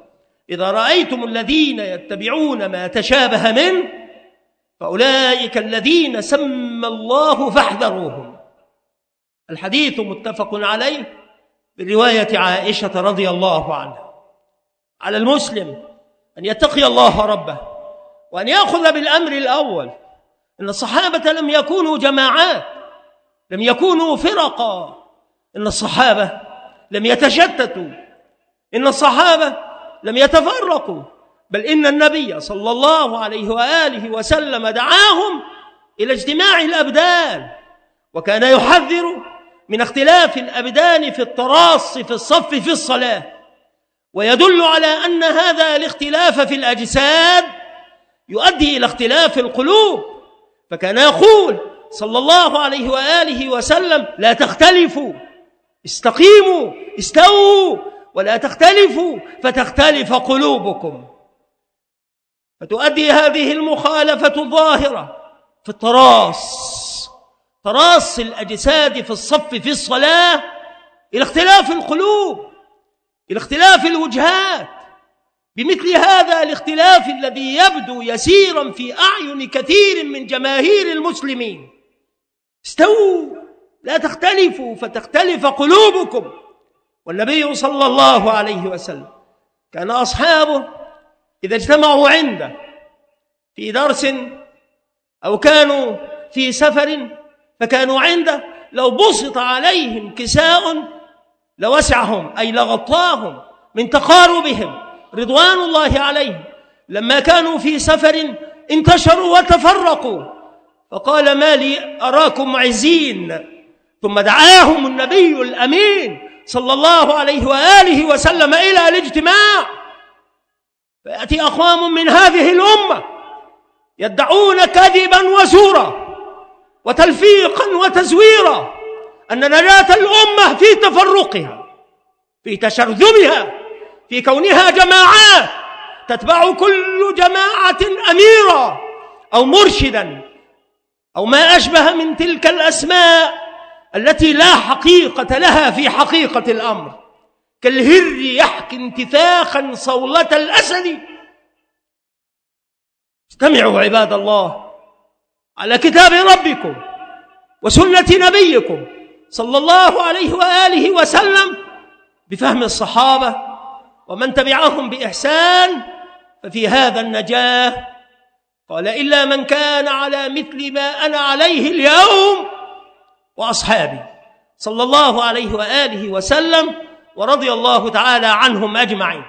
إذا رأيتم الذين يتبعون ما تشابه منه فأولئك الذين سمى الله فاحذروهم. الحديث متفق عليه برواية عائشة رضي الله عنها. على المسلم أن يتقي الله ربه وأن يأخذ بالأمر الأول. إن الصحابة لم يكونوا جماعات، لم يكونوا فرقا، إن الصحابة لم يتشتتوا، إن الصحابة لم يتفرقوا، بل إن النبي صلى الله عليه وآله وسلم دعاهم إلى اجتماع الأبدان، وكان يحذر من اختلاف الأبدان في التراص في الصف في الصلاة، ويدل على أن هذا الاختلاف في الأجساد يؤدي إلى اختلاف القلوب. فكان يقول صلى الله عليه وآله وسلم: لا تختلفوا، استقيموا، استووا، ولا تختلفوا فتختلف قلوبكم. فتؤدي هذه المخالفة الظاهرة في تراص الأجساد في الصف في الصلاة إلى اختلاف القلوب، إلى اختلاف الوجهات، بمثل هذا الاختلاف الذي يبدو يسيرا في أعين كثير من جماهير المسلمين. استووا، لا تختلفوا فتختلف قلوبكم. والنبي صلى الله عليه وسلم كان أصحابه إذا اجتمعوا عنده في درس أو كانوا في سفر فكانوا عنده، لو بسط عليهم كساء لوسعهم، أي لغطاهم من تقاربهم رضوان الله عليهم. لما كانوا في سفر انتشروا وتفرقوا، فقال: ما لي أراكم عزين؟ ثم دعاهم النبي الأمين صلى الله عليه وآله وسلم إلى الاجتماع. فيأتي أقوام من هذه الأمة يدعون كذبا وزورا وتلفيقا وتزويرا أن نجاة الأمة في تفرقها، في تشرذمها، في كونها جماعات تتبع كل جماعة أميرا أو مرشدا أو ما أشبه من تلك الأسماء التي لا حقيقة لها في حقيقة الأمر، كالهر يحكي انتفاخا صولة الأسد. استمعوا عباد الله على كتاب ربكم وسنة نبيكم صلى الله عليه وآله وسلم بفهم الصحابة ومن تبعهم بإحسان، ففي هذا النجاة. قال: إلا من كان على مثل ما أنا عليه اليوم وأصحابي، صلى الله عليه وآله وسلم، ورضي الله تعالى عنهم أجمعين.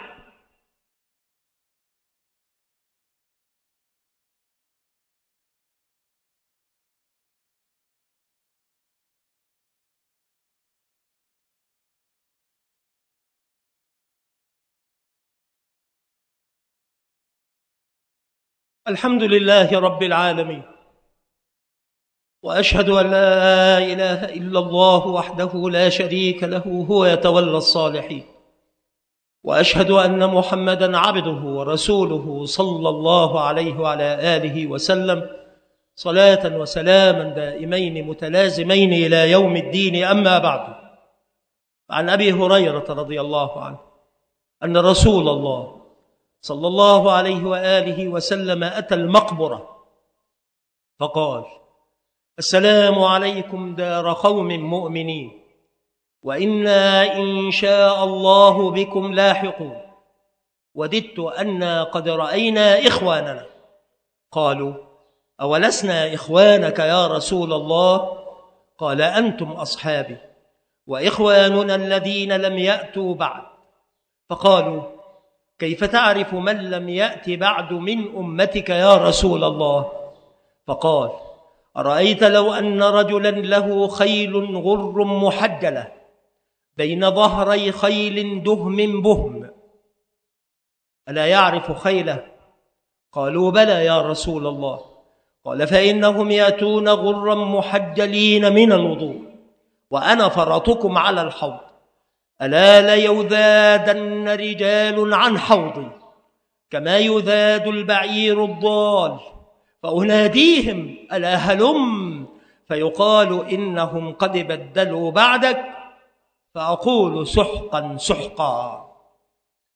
الحمد لله رب العالمين، وأشهد أن لا إله إلا الله وحده لا شريك له، هو يتولى الصالحين. وأشهد أن محمدًا عبده ورسوله صلى الله عليه وعلى آله وسلم، صلاة وسلاما دائمين متلازمين إلى يوم الدين. أما بعد، عن أبي هريرة رضي الله عنه أن رسول الله صلى الله عليه وآله وسلم أتى المقبرة فقال: السلام عليكم دار قوم مؤمنين، وإنا إن شاء الله بكم لاحقون، وددت أنا قد رأينا إخواننا. قالوا: أولسنا إخوانك يا رسول الله؟ قال: أنتم أصحابي وإخواننا الذين لم يأتوا بعد. فقالوا: كيف تعرف من لم يأت بعد من أمتك يا رسول الله؟ فقال: أرأيت لو أن رجلا له خيل غر محجلة بين ظهري خيل دهم بهم، ألا يعرف خيله؟ قالوا: بلى يا رسول الله. قال: فإنهم يأتون غرا محجلين من الوضوء، وأنا فرطكم على الحوض، ألا ليذادن رجال عن حوضي كما يذاد البعير الضال، فأناديهم: ألا هلم؟ فيقال: إنهم قد بدلوا بعدك، فأقول: سحقا سحقا.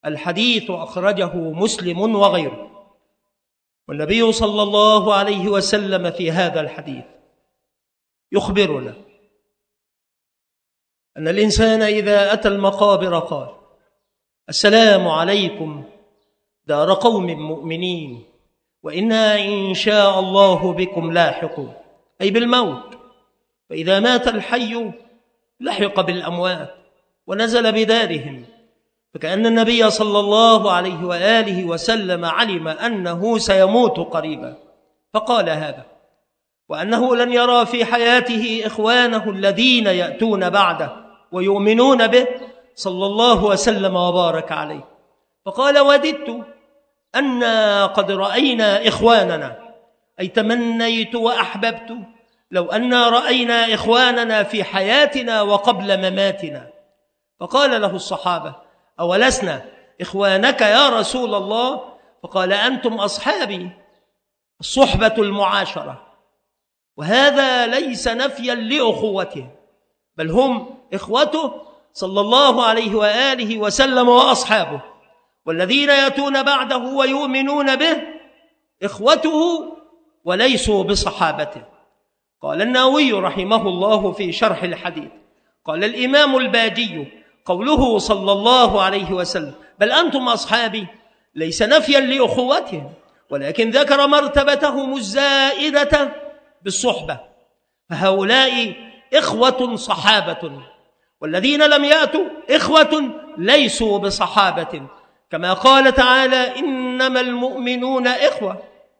الحديث أخرجه مسلم وغيره. والنبي صلى الله عليه وسلم في هذا الحديث يخبرنا أن الإنسان إذا أتى المقابر قال: السلام عليكم دار قوم مؤمنين وإنا إن شاء الله بكم لاحقون، أي بالموت. فإذا مات الحي لحق بالأموات ونزل بدارهم، فكأن النبي صلى الله عليه وآله وسلم علم أنه سيموت قريبا فقال هذا، وأنه لن يرى في حياته إخوانه الذين يأتون بعده ويؤمنون به صلى الله وسلم وبارك عليه. فقال: وددت أنا قد رأينا إخواننا، أي تمنيت وأحببت لو أنا رأينا إخواننا في حياتنا وقبل مماتنا. فقال له الصحابة: أولسنا إخوانك يا رسول الله؟ فقال: أنتم أصحابي، الصحبة المعاشرة. وهذا ليس نفيا لأخوته، بل هم إخوته صلى الله عليه وآله وسلم وأصحابه، والذين يأتون بعده ويؤمنون به إخوته وليسوا بصحابته. قال النووي رحمه الله في شرح الحديث، قال الإمام الباجي: قوله صلى الله عليه وسلم بل أنتم أصحابي ليس نفيا لأخوتهم، ولكن ذكر مرتبتهم الزائدة بالصحبة، فهؤلاء إخوة صحابة، والذين لم يأتوا إخوة ليسوا بصحابة، كما قال تعالى: إنما المؤمنون إخوة.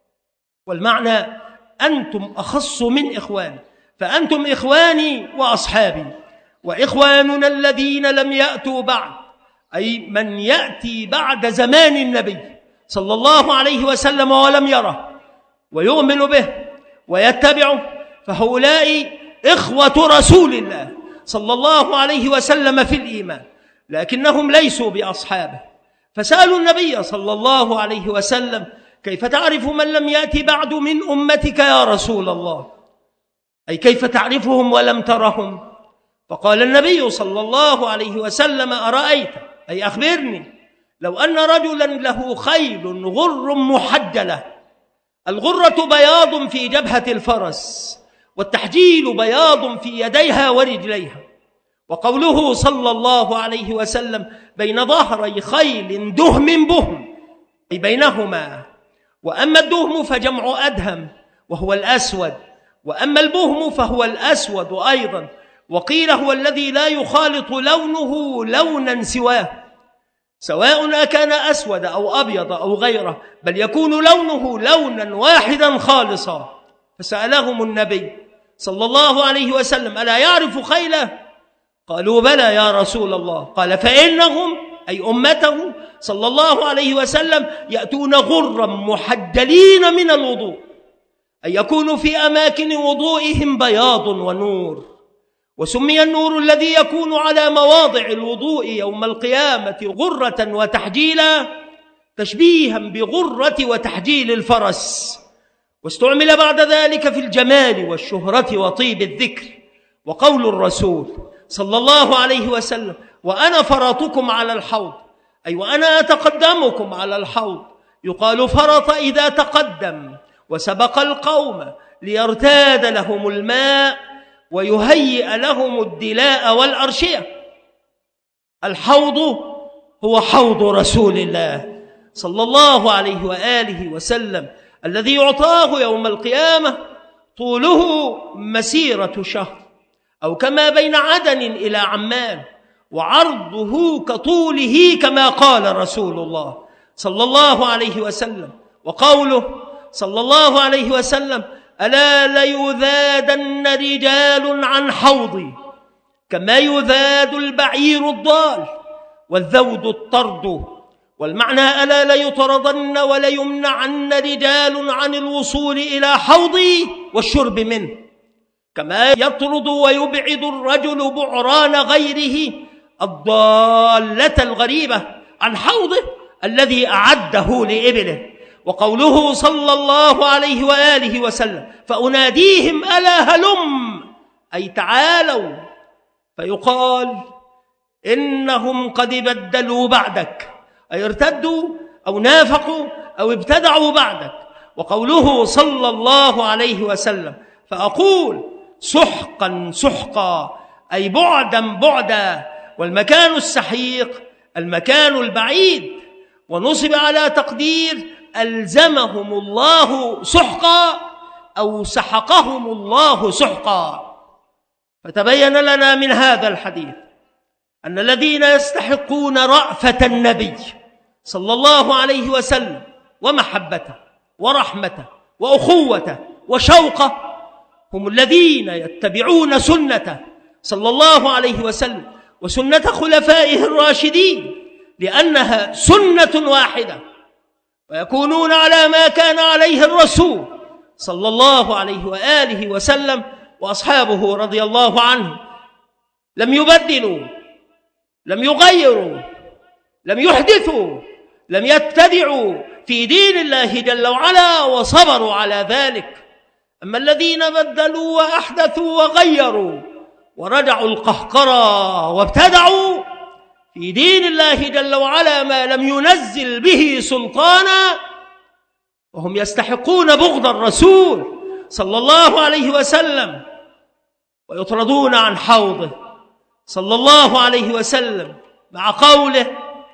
والمعنى أنتم أخص من إخواني، فأنتم إخواني وأصحابي. وإخواننا الذين لم يأتوا بعد، أي من يأتي بعد زمان النبي صلى الله عليه وسلم ولم يره ويؤمن به ويتبعه، فهؤلاء إخوة رسول الله صلى الله عليه وسلم في الإيمان، لكنهم ليسوا بأصحابه. فسألوا النبي صلى الله عليه وسلم: كيف تعرف من لم يأتي بعد من أمتك يا رسول الله؟ أي كيف تعرفهم ولم ترهم؟ فقال النبي صلى الله عليه وسلم: أرأيت، أي أخبرني، لو أن رجلا له خيل غر محجلة، الغرة بياض في جبهة الفرس، والتحجيل بياض في يديها ورجليها. وقوله صلى الله عليه وسلم: بين ظهري خيل دهم بهم، أي بينهما. وأما الدهم فجمع أدهم وهو الأسود، وأما البهم فهو الأسود أيضا، وقيل هو الذي لا يخالط لونه لونا سواه، سواء أكان أسود أو أبيض أو غيره، بل يكون لونه لونا واحدا خالصا. فسألهم النبي صلى الله عليه وسلم: ألا يعرف خيله؟ قالوا: بلى يا رسول الله. قال: فإنهم، أي أمته صلى الله عليه وسلم، يأتون غرا محجلين من الوضوء، أي يكون في أماكن وضوئهم بياض ونور. وسمي النور الذي يكون على مواضع الوضوء يوم القيامة غرة وتحجيلا، تشبيها بغرة وتحجيل الفرس، واستعمل بعد ذلك في الجمال والشهرة وطيب الذكر. وقول الرسول صلى الله عليه وسلم: وأنا فرطكم على الحوض، أي وأنا أتقدمكم على الحوض. يقال فرط إذا تقدم وسبق القوم ليرتاد لهم الماء ويهيئ لهم الدلاء والأرشية. الحوض هو حوض رسول الله صلى الله عليه وآله وسلم، الذي يعطاه يوم القيامة طوله مسيرة شهر، أو كما بين عدن إلى عمان، وعرضه كطوله كما قال رسول الله صلى الله عليه وسلم. وقوله صلى الله عليه وسلم: ألا ليذادن رجال عن حوضي كما يذاد البعير الضال والذود الطرد. والمعنى: ألا ليطردن وليمنعن رجال عن الوصول إلى حوضي والشرب منه، كما يطرد ويبعد الرجل بعران غيره الضالة الغريبة عن حوضه الذي أعده لإبله. وقوله صلى الله عليه وآله وسلم: فأناديهم ألا هلم، أي تعالوا، فيقال: إنهم قد بدلوا بعدك، أي ارتدوا أو نافقوا أو ابتدعوا بعدك. وقوله صلى الله عليه وسلم فأقول سحقا سحقا أي بعدا بعدا، والمكان السحيق المكان البعيد، ونصب على تقدير ألزمهم الله سحقا أو سحقهم الله سحقا. فتبين لنا من هذا الحديث أن الذين يستحقون رأفة النبي صلى الله عليه وسلم ومحبته ورحمته وأخوته وشوقه هم الذين يتبعون سنته صلى الله عليه وسلم وسنة خلفائه الراشدين، لأنها سنة واحدة، ويكونون على ما كان عليه الرسول صلى الله عليه وآله وسلم وأصحابه رضي الله عنه. لم يبدلوا، لم يغيروا، لم يحدثوا، لم يبتدعوا في دين الله جل وعلا، وصبروا على ذلك. أما الذين بدلوا وأحدثوا وغيروا ورجعوا القهقرى وابتدعوا في دين الله جل وعلا ما لم ينزل به سلطانا، وهم يستحقون بغض الرسول صلى الله عليه وسلم ويطردون عن حوضه صلى الله عليه وسلم، مع قوله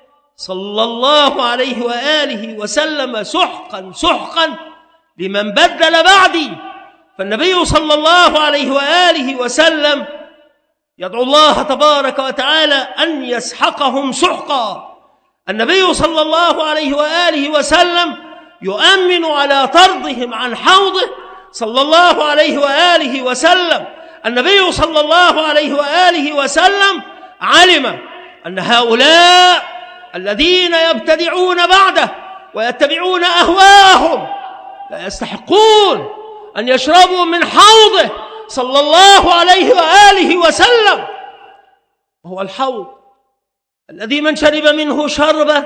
صلى الله عليه وآله وسلم سحقا سحقا لمن بدل بعدي. فالنبي صلى الله عليه وآله وسلم يدعو الله تبارك وتعالى أن يسحقهم سحقا. النبي صلى الله عليه وآله وسلم يؤمن على طردهم عن حوضه صلى الله عليه وآله وسلم. النبي صلى الله عليه وآله وسلم علم أن هؤلاء الذين يبتدعون بعده ويتبعون أهواءهم لا يستحقون أن يشربوا من حوضه صلى الله عليه وآله وسلم، وهو الحوض الذي من شرب منه شربة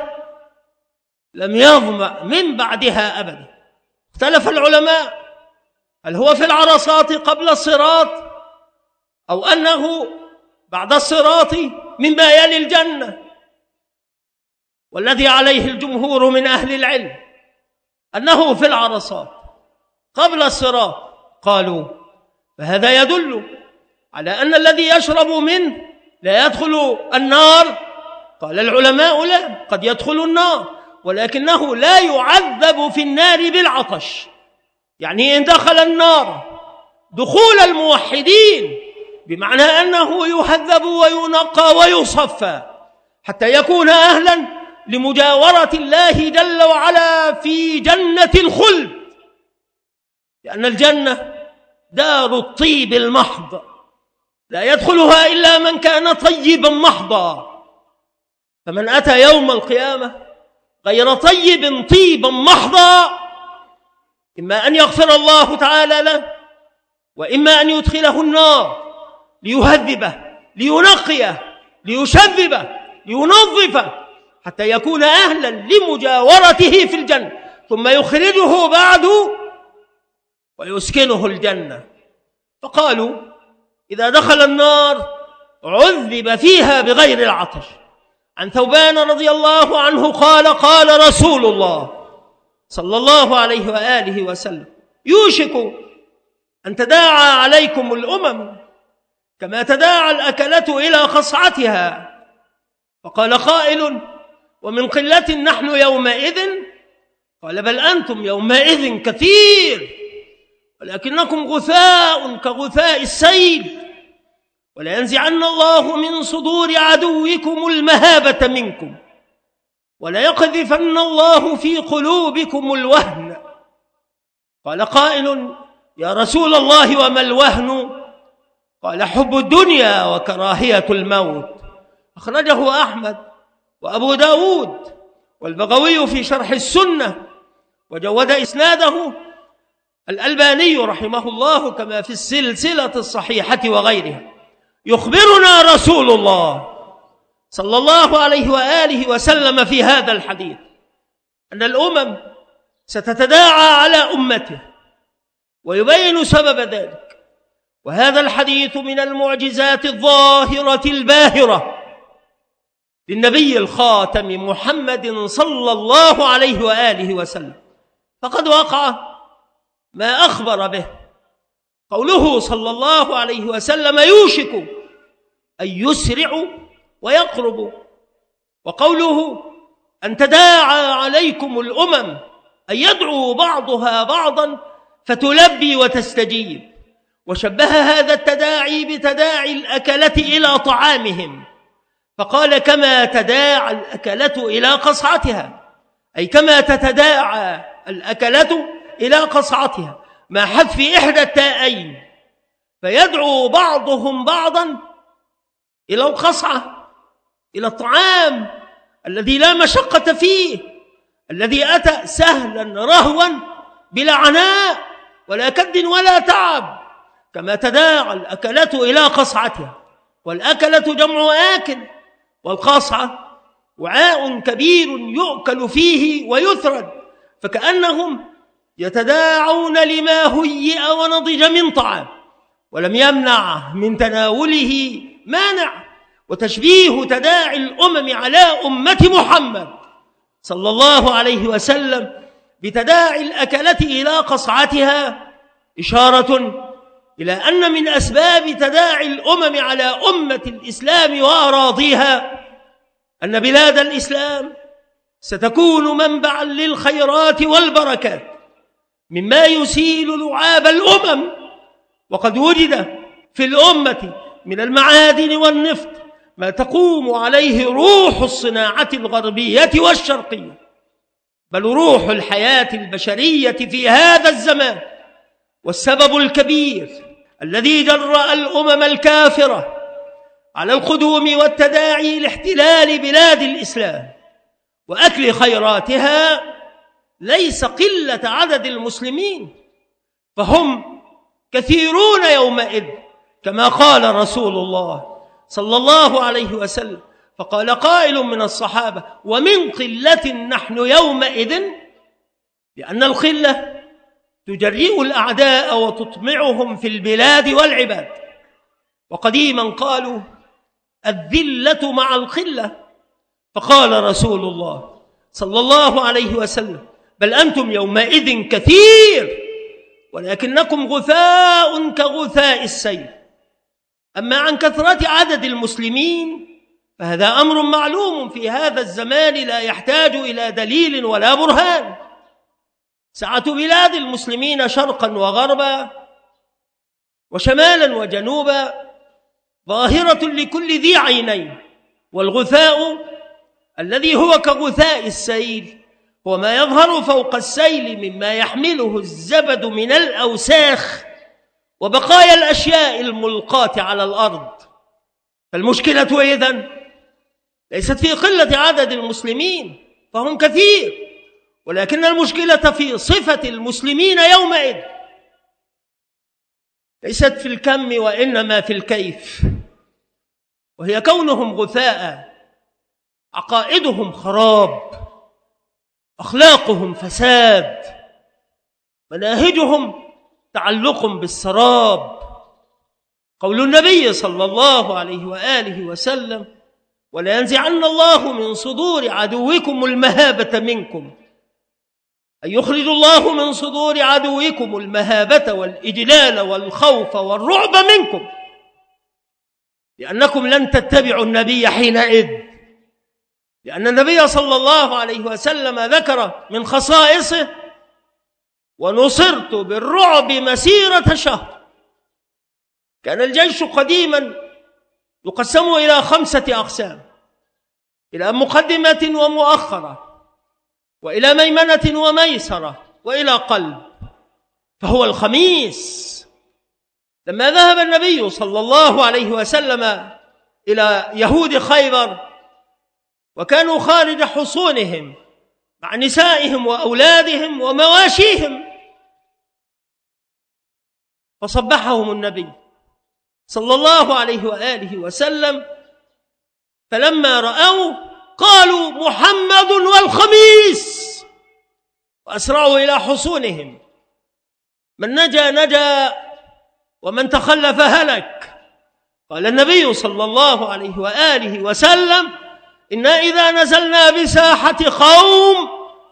لم يظمأ من بعدها أبدا. اختلف العلماء هل هو في العرصات قبل الصراط أو أنه بعد الصراط مما يلي الجنة. والذي عليه الجمهور من أهل العلم أنه في العرصات قبل الصراط. قالوا فهذا يدل على أن الذي يشرب منه لا يدخل النار. قال العلماء لا، قد يدخل النار ولكنه لا يعذب في النار بالعطش. يعني إن دخل النار دخول الموحدين بمعنى أنه يهذب وينقى ويصفى حتى يكون أهلا لمجاورة الله جل وعلا في جنة الخلد، لأن الجنة دار الطيب المحض لا يدخلها إلا من كان طيبا محضا. فمن أتى يوم القيامة غير طيب طيبا محضا إما أن يغفر الله تعالى له، وإما أن يدخله النار ليهذبه لينقيه ليشذبه لينظفه حتى يكون أهلا لمجاورته في الجنة، ثم يخرجه بعد ويسكنه الجنة. فقالوا إذا دخل النار عذب فيها بغير العطش. عن ثوبان رضي الله عنه قال قال رسول الله صلى الله عليه وآله وسلم يوشك أن تداعى عليكم الأمم كما تداعى الأكلة إلى خصعتها. فقال قائل ومن قلة نحن يومئذ؟ قال بل أنتم يومئذ كثير ولكنكم غثاء كغثاء السيل، ولينزعن الله من صدور عدوكم المهابة منكم وليقذفن الله في قلوبكم الوهن. قال قائل يا رسول الله وما الوهن؟ قال حب الدنيا وكراهية الموت. أخرجه أحمد وأبو داود والبغوي في شرح السنة، وجود إسناده الألباني رحمه الله كما في السلسلة الصحيحة وغيرها. يخبرنا رسول الله صلى الله عليه وآله وسلم في هذا الحديث أن الأمم ستتداعى على أمته، ويبين سبب ذلك. وهذا الحديث من المعجزات الظاهرة الباهرة للنبي الخاتم محمد صلى الله عليه وآله وسلم، فقد وقع ما أخبر به. قوله صلى الله عليه وسلم يوشك أن يسرع ويقرب، وقوله أن تداعى عليكم الأمم أن يدعو بعضها بعضا فتلبي وتستجيب، وشبه هذا التداعي بتداعي الأكلة إلى طعامهم، فقال كما تداعى الأكلة إلى قصعتها، أي كما تتداعى الأكلة إلى قصعتها، مع حذف إحدى التاءين، فيدعو بعضهم بعضا إلى القصعة، إلى الطعام الذي لا مشقة فيه، الذي أتى سهلا رهوا بلا عناء ولا كد ولا تعب، كما تداعى الأكلة إلى قصعتها. والأكلة جمع آكل، والقصعة وعاء كبير يؤكل فيه ويثرد، فكأنهم يتداعون لما هيئ ونضج من طعام ولم يمنع من تناوله مانع. وتشبيه تداعي الأمم على أمة محمد صلى الله عليه وسلم بتداعي الأكلة إلى قصعتها إشارة إلى أن من أسباب تداعي الأمم على أمة الإسلام وأراضيها أن بلاد الإسلام ستكون منبعا للخيرات والبركات مما يسيل لعاب الأمم. وقد وجد في الأمة من المعادن والنفط ما تقوم عليه روح الصناعة الغربية والشرقية، بل روح الحياة البشرية في هذا الزمان. والسبب الكبير الذي جرأ الأمم الكافرة على القدوم والتداعي لاحتلال بلاد الإسلام وأكل خيراتها ليس قلة عدد المسلمين، فهم كثيرون يومئذ، كما قال رسول الله صلى الله عليه وسلم. فقال قائل من الصحابة: ومن قلة نحن يومئذ، لأن القلة تجرئ الأعداء وتطمعهم في البلاد والعباد. وقديما قالوا الذلة مع القلة، فقال رسول الله صلى الله عليه وسلم: بل أنتم يومئذ كثير ولكنكم غثاء كغثاء السيل. أما عن كثرة عدد المسلمين فهذا أمر معلوم في هذا الزمان لا يحتاج إلى دليل ولا برهان. سعة بلاد المسلمين شرقا وغربا وشمالا وجنوبا ظاهرة لكل ذي عينين، والغثاء الذي هو كغثاء السيل هو ما يظهر فوق السيل مما يحمله الزبد من الأوساخ وبقايا الأشياء الملقاة على الأرض. فالمشكلة إذن ليست في قلة عدد المسلمين، فهم كثير، ولكن المشكلة في صفة المسلمين يومئذ، ليست في الكم وإنما في الكيف، وهي كونهم غثاء، عقائدهم خراب، أخلاقهم فساد، مناهجهم تعلق بالسراب. قول النبي صلى الله عليه وآله وسلم: ولا ينزعن الله من صدور عدوكم المهابة منكم، أن يخرج الله من صدور عدوكم المهابة والإجلال والخوف والرعب منكم، لأنكم لن تتبعوا النبي حينئذ. لأن النبي صلى الله عليه وسلم ذكر من خصائصه: ونصرت بالرعب مسيرة شهر. كان الجيش قديما يقسم إلى 5 أقسام: إلى مقدمة ومؤخرة، وإلى ميمنة وميسرة، وإلى قلب. فهو الخميس. لما ذهب النبي صلى الله عليه وسلم إلى يهود خيبر وكانوا خارج حصونهم مع نسائهم وأولادهم ومواشيهم، فصبحهم النبي صلى الله عليه وآله وسلم، فلما رأوا قالوا: محمد والخميس، وأسرعوا إلى حصونهم. من نجا نجا ومن تخلف هلك. قال النبي صلى الله عليه وآله وسلم: إنا إذا نزلنا بساحة قوم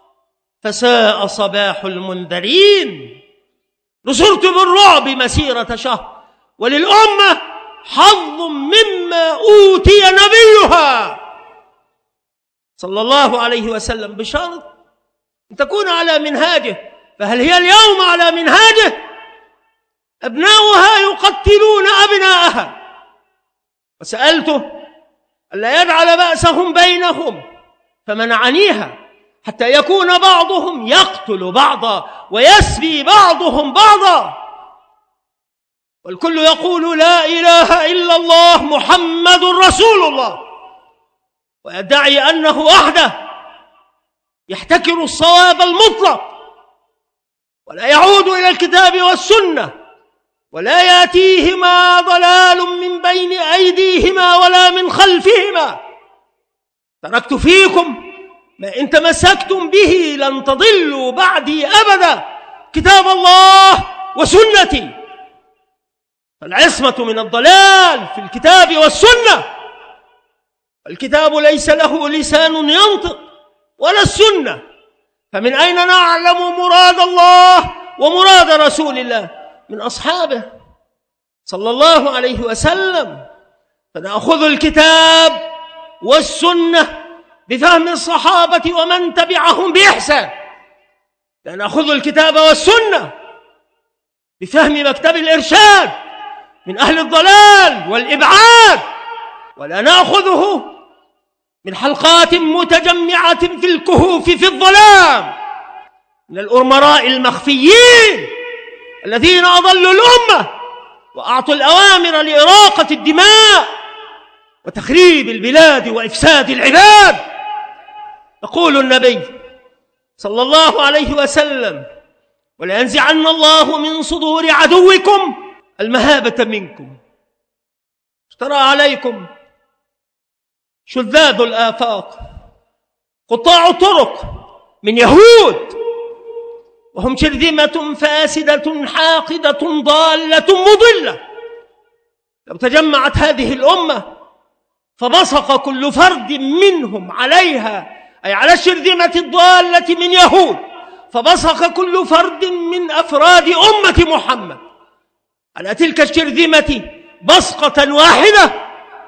فساء صباح المنذرين. نصرت بالرعب مسيرة شهر، وللأمة حظ مما أوتي نبيها صلى الله عليه وسلم، بشرط أن تكون على منهاجه. فهل هي اليوم على منهاجه؟ أبناؤها يقتلون أبناءها، وسألته ألا يجعل بأسهم بينهم فمنعنيها، حتى يكون بعضهم يقتل بعضا ويسبي بعضهم بعضا، والكل يقول لا إله إلا الله محمد رسول الله، ويدعي أنه وحده يحتكر الصواب المطلق، ولا يعود إلى الكتاب والسنة، ولا يأتيهما ضلال من بين أيديهما ولا من خلفهما. تركت فيكم ما إن تمسكتم به لن تضلوا بعدي أبدا، كتاب الله وسنتي. فالعصمة من الضلال في الكتاب والسنة، الكتاب ليس له لسان ينطق ولا السنة، فمن أين نعلم مراد الله ومراد رسول الله؟ من أصحابه صلى الله عليه وسلم. فنأخذ الكتاب والسنة بفهم الصحابة ومن تبعهم بإحسان، لا نأخذ الكتاب والسنة بفهم مكتب الإرشاد من أهل الضلال والإبعاد، ولا نأخذه من حلقات متجمعة في الكهوف في الظلام من الأمراء المخفيين الذين أضلوا الأمة وأعطوا الأوامر لإراقة الدماء وتخريب البلاد وإفساد العباد. يقول النبي صلى الله عليه وسلم ولينزعن الله من صدور عدوكم المهابة منكم. اشترى عليكم شذاذ الآفاق قطاع الطرق من يهود، وهم شرذمة فاسدة حاقدة ضالة مضلة. لو تجمعت هذه الأمة فبصق كل فرد منهم عليها، أي على الشرذمة الضالة من يهود، فبصق كل فرد من أفراد أمة محمد على تلك الشرذمة بصقة واحدة،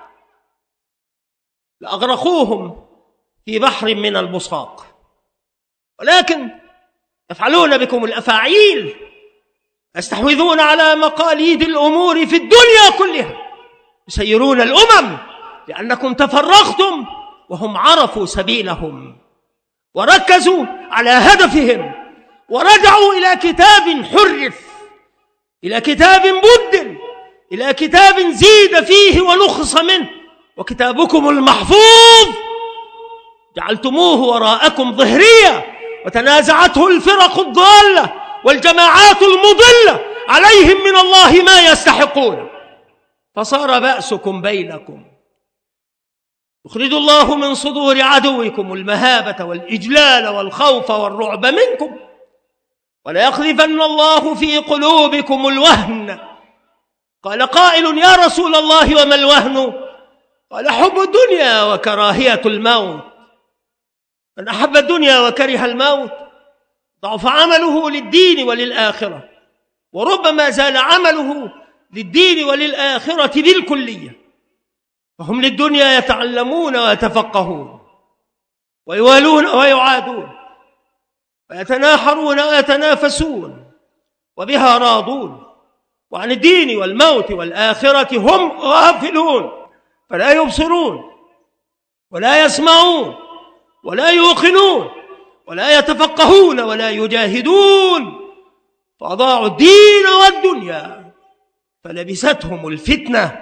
لأغرقوهم في بحر من البصاق. ولكن يفعلون بكم الأفاعيل، يستحوذون على مقاليد الأمور في الدنيا كلها، يسيرون الأمم لأنكم تفرغتم وهم عرفوا سبيلهم وركزوا على هدفهم، ورجعوا إلى كتاب حرف، إلى كتاب بدل، إلى كتاب زيد فيه ونخص منه. وكتابكم المحفوظ جعلتموه وراءكم ظهريا، وتنازعته الفرق الضالة والجماعات المضلة عليهم من الله ما يستحقون، فصار بأسكم بينكم. يخرج الله من صدور عدوكم المهابة والإجلال والخوف والرعب منكم، ولا يقذفن الله في قلوبكم الوهن. قال قائل يا رسول الله وما الوهن؟ قال حب الدنيا وكراهية الموت. من أحب الدنيا وكره الموت ضعف عمله للدين وللآخرة، وربما زال عمله للدين وللآخرة بالكلية. فهم للدنيا يتعلمون ويتفقهون ويوالون ويعادون ويتناحرون ويتنافسون، وبها راضون، وعن الدين والموت والآخرة هم غافلون، فلا يبصرون ولا يسمعون ولا يوقنون ولا يتفقهون ولا يجاهدون، فأضاعوا الدين والدنيا فلبستهم الفتنة.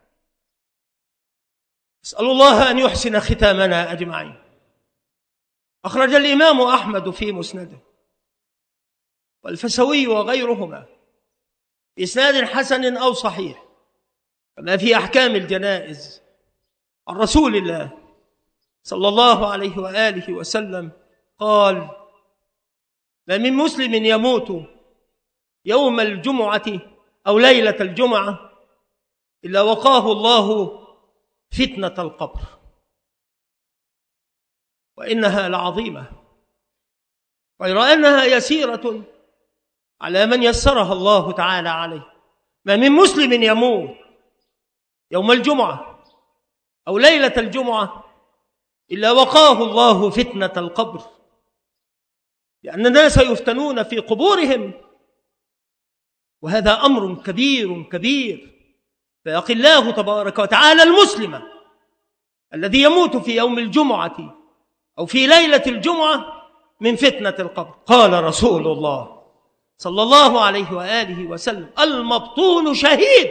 أسأل الله أن يحسن ختامنا أجمعين. أخرج الإمام أحمد في مسنده والفسوي وغيرهما بإسناد حسن أو صحيح كما في أحكام الجنائز عن رسول الله صلى الله عليه وآله وسلم قال: ما من مسلم يموت يوم الجمعة أو ليلة الجمعة إلا وقاه الله فتنة القبر. وإنها لعظيمة، غير أنها يسيرة على من يسرها الله تعالى عليه. ما من مسلم يموت يوم الجمعة أو ليلة الجمعة إلا وقاه الله فتنة القبر، لأن الناس يفتنون في قبورهم، وهذا أمر كبير كبير. فيقي الله تبارك وتعالى المسلم الذي يموت في يوم الجمعة أو في ليلة الجمعة من فتنة القبر. قال رسول الله صلى الله عليه وآله وسلم: المبطون شهيد،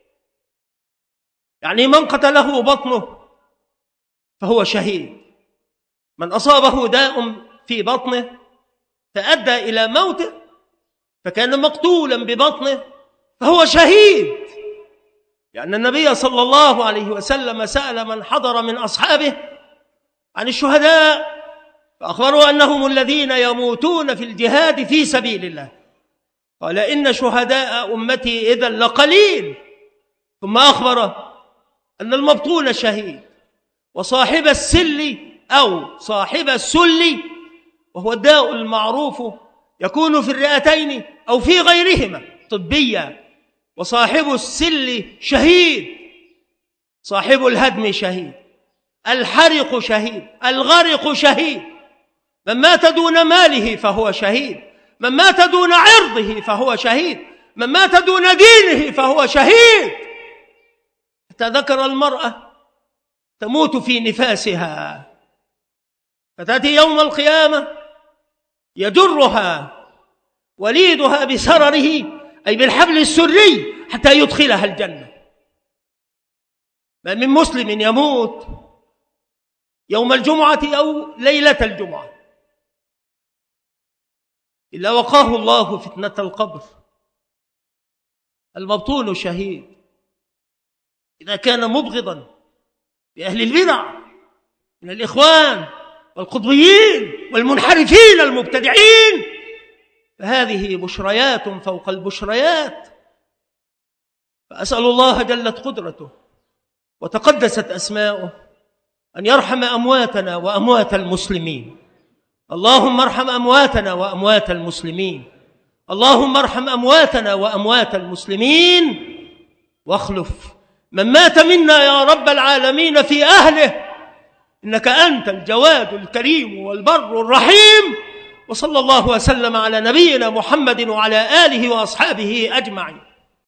يعني من قتله بطنه فهو شهيد. من أصابه داء في بطنه فأدى إلى موته فكان مقتولا ببطنه فهو شهيد، لأن النبي صلى الله عليه وسلم سأل من حضر من أصحابه عن الشهداء فأخبروا أنهم الذين يموتون في الجهاد في سبيل الله، قال: إن شهداء أمتي إذن لقليل. ثم أخبر أن المبطون شهيد، وصاحب السل أو صاحب السل وهو الداء المعروف يكون في الرئتين أو في غيرهما طبيا، وصاحب السل شهيد، صاحب الهدم شهيد، الحرق شهيد، الغرق شهيد، من مات دون ماله فهو شهيد، من مات دون عرضه فهو شهيد، من مات دون دينه فهو شهيد. حتى ذكر المرأة تموت في نفاسها فتأتي يوم القيامة يجرها وليدها بسرره أي بالحبل السري حتى يدخلها الجنة. ما من مسلم يموت يوم الجمعة أو ليلة الجمعة إلا وقاه الله فتنة القبر. المبطون شهيد إذا كان مبغضا لأهل البدع من الإخوان والقطبيين والمنحرفين المبتدعين، فهذه بشريات فوق البشريات. فأسأل الله جلت قدرته وتقدست أسماؤه أن يرحم أمواتنا وأموات المسلمين. اللهم ارحم أمواتنا وأموات المسلمين، اللهم ارحم أمواتنا وأموات المسلمين، واخلف من مات منا يا رب العالمين في أهله، إنك أنت الجواد الكريم والبر الرحيم. وصلى الله وسلم على نبينا محمد وعلى آله وأصحابه أجمعين.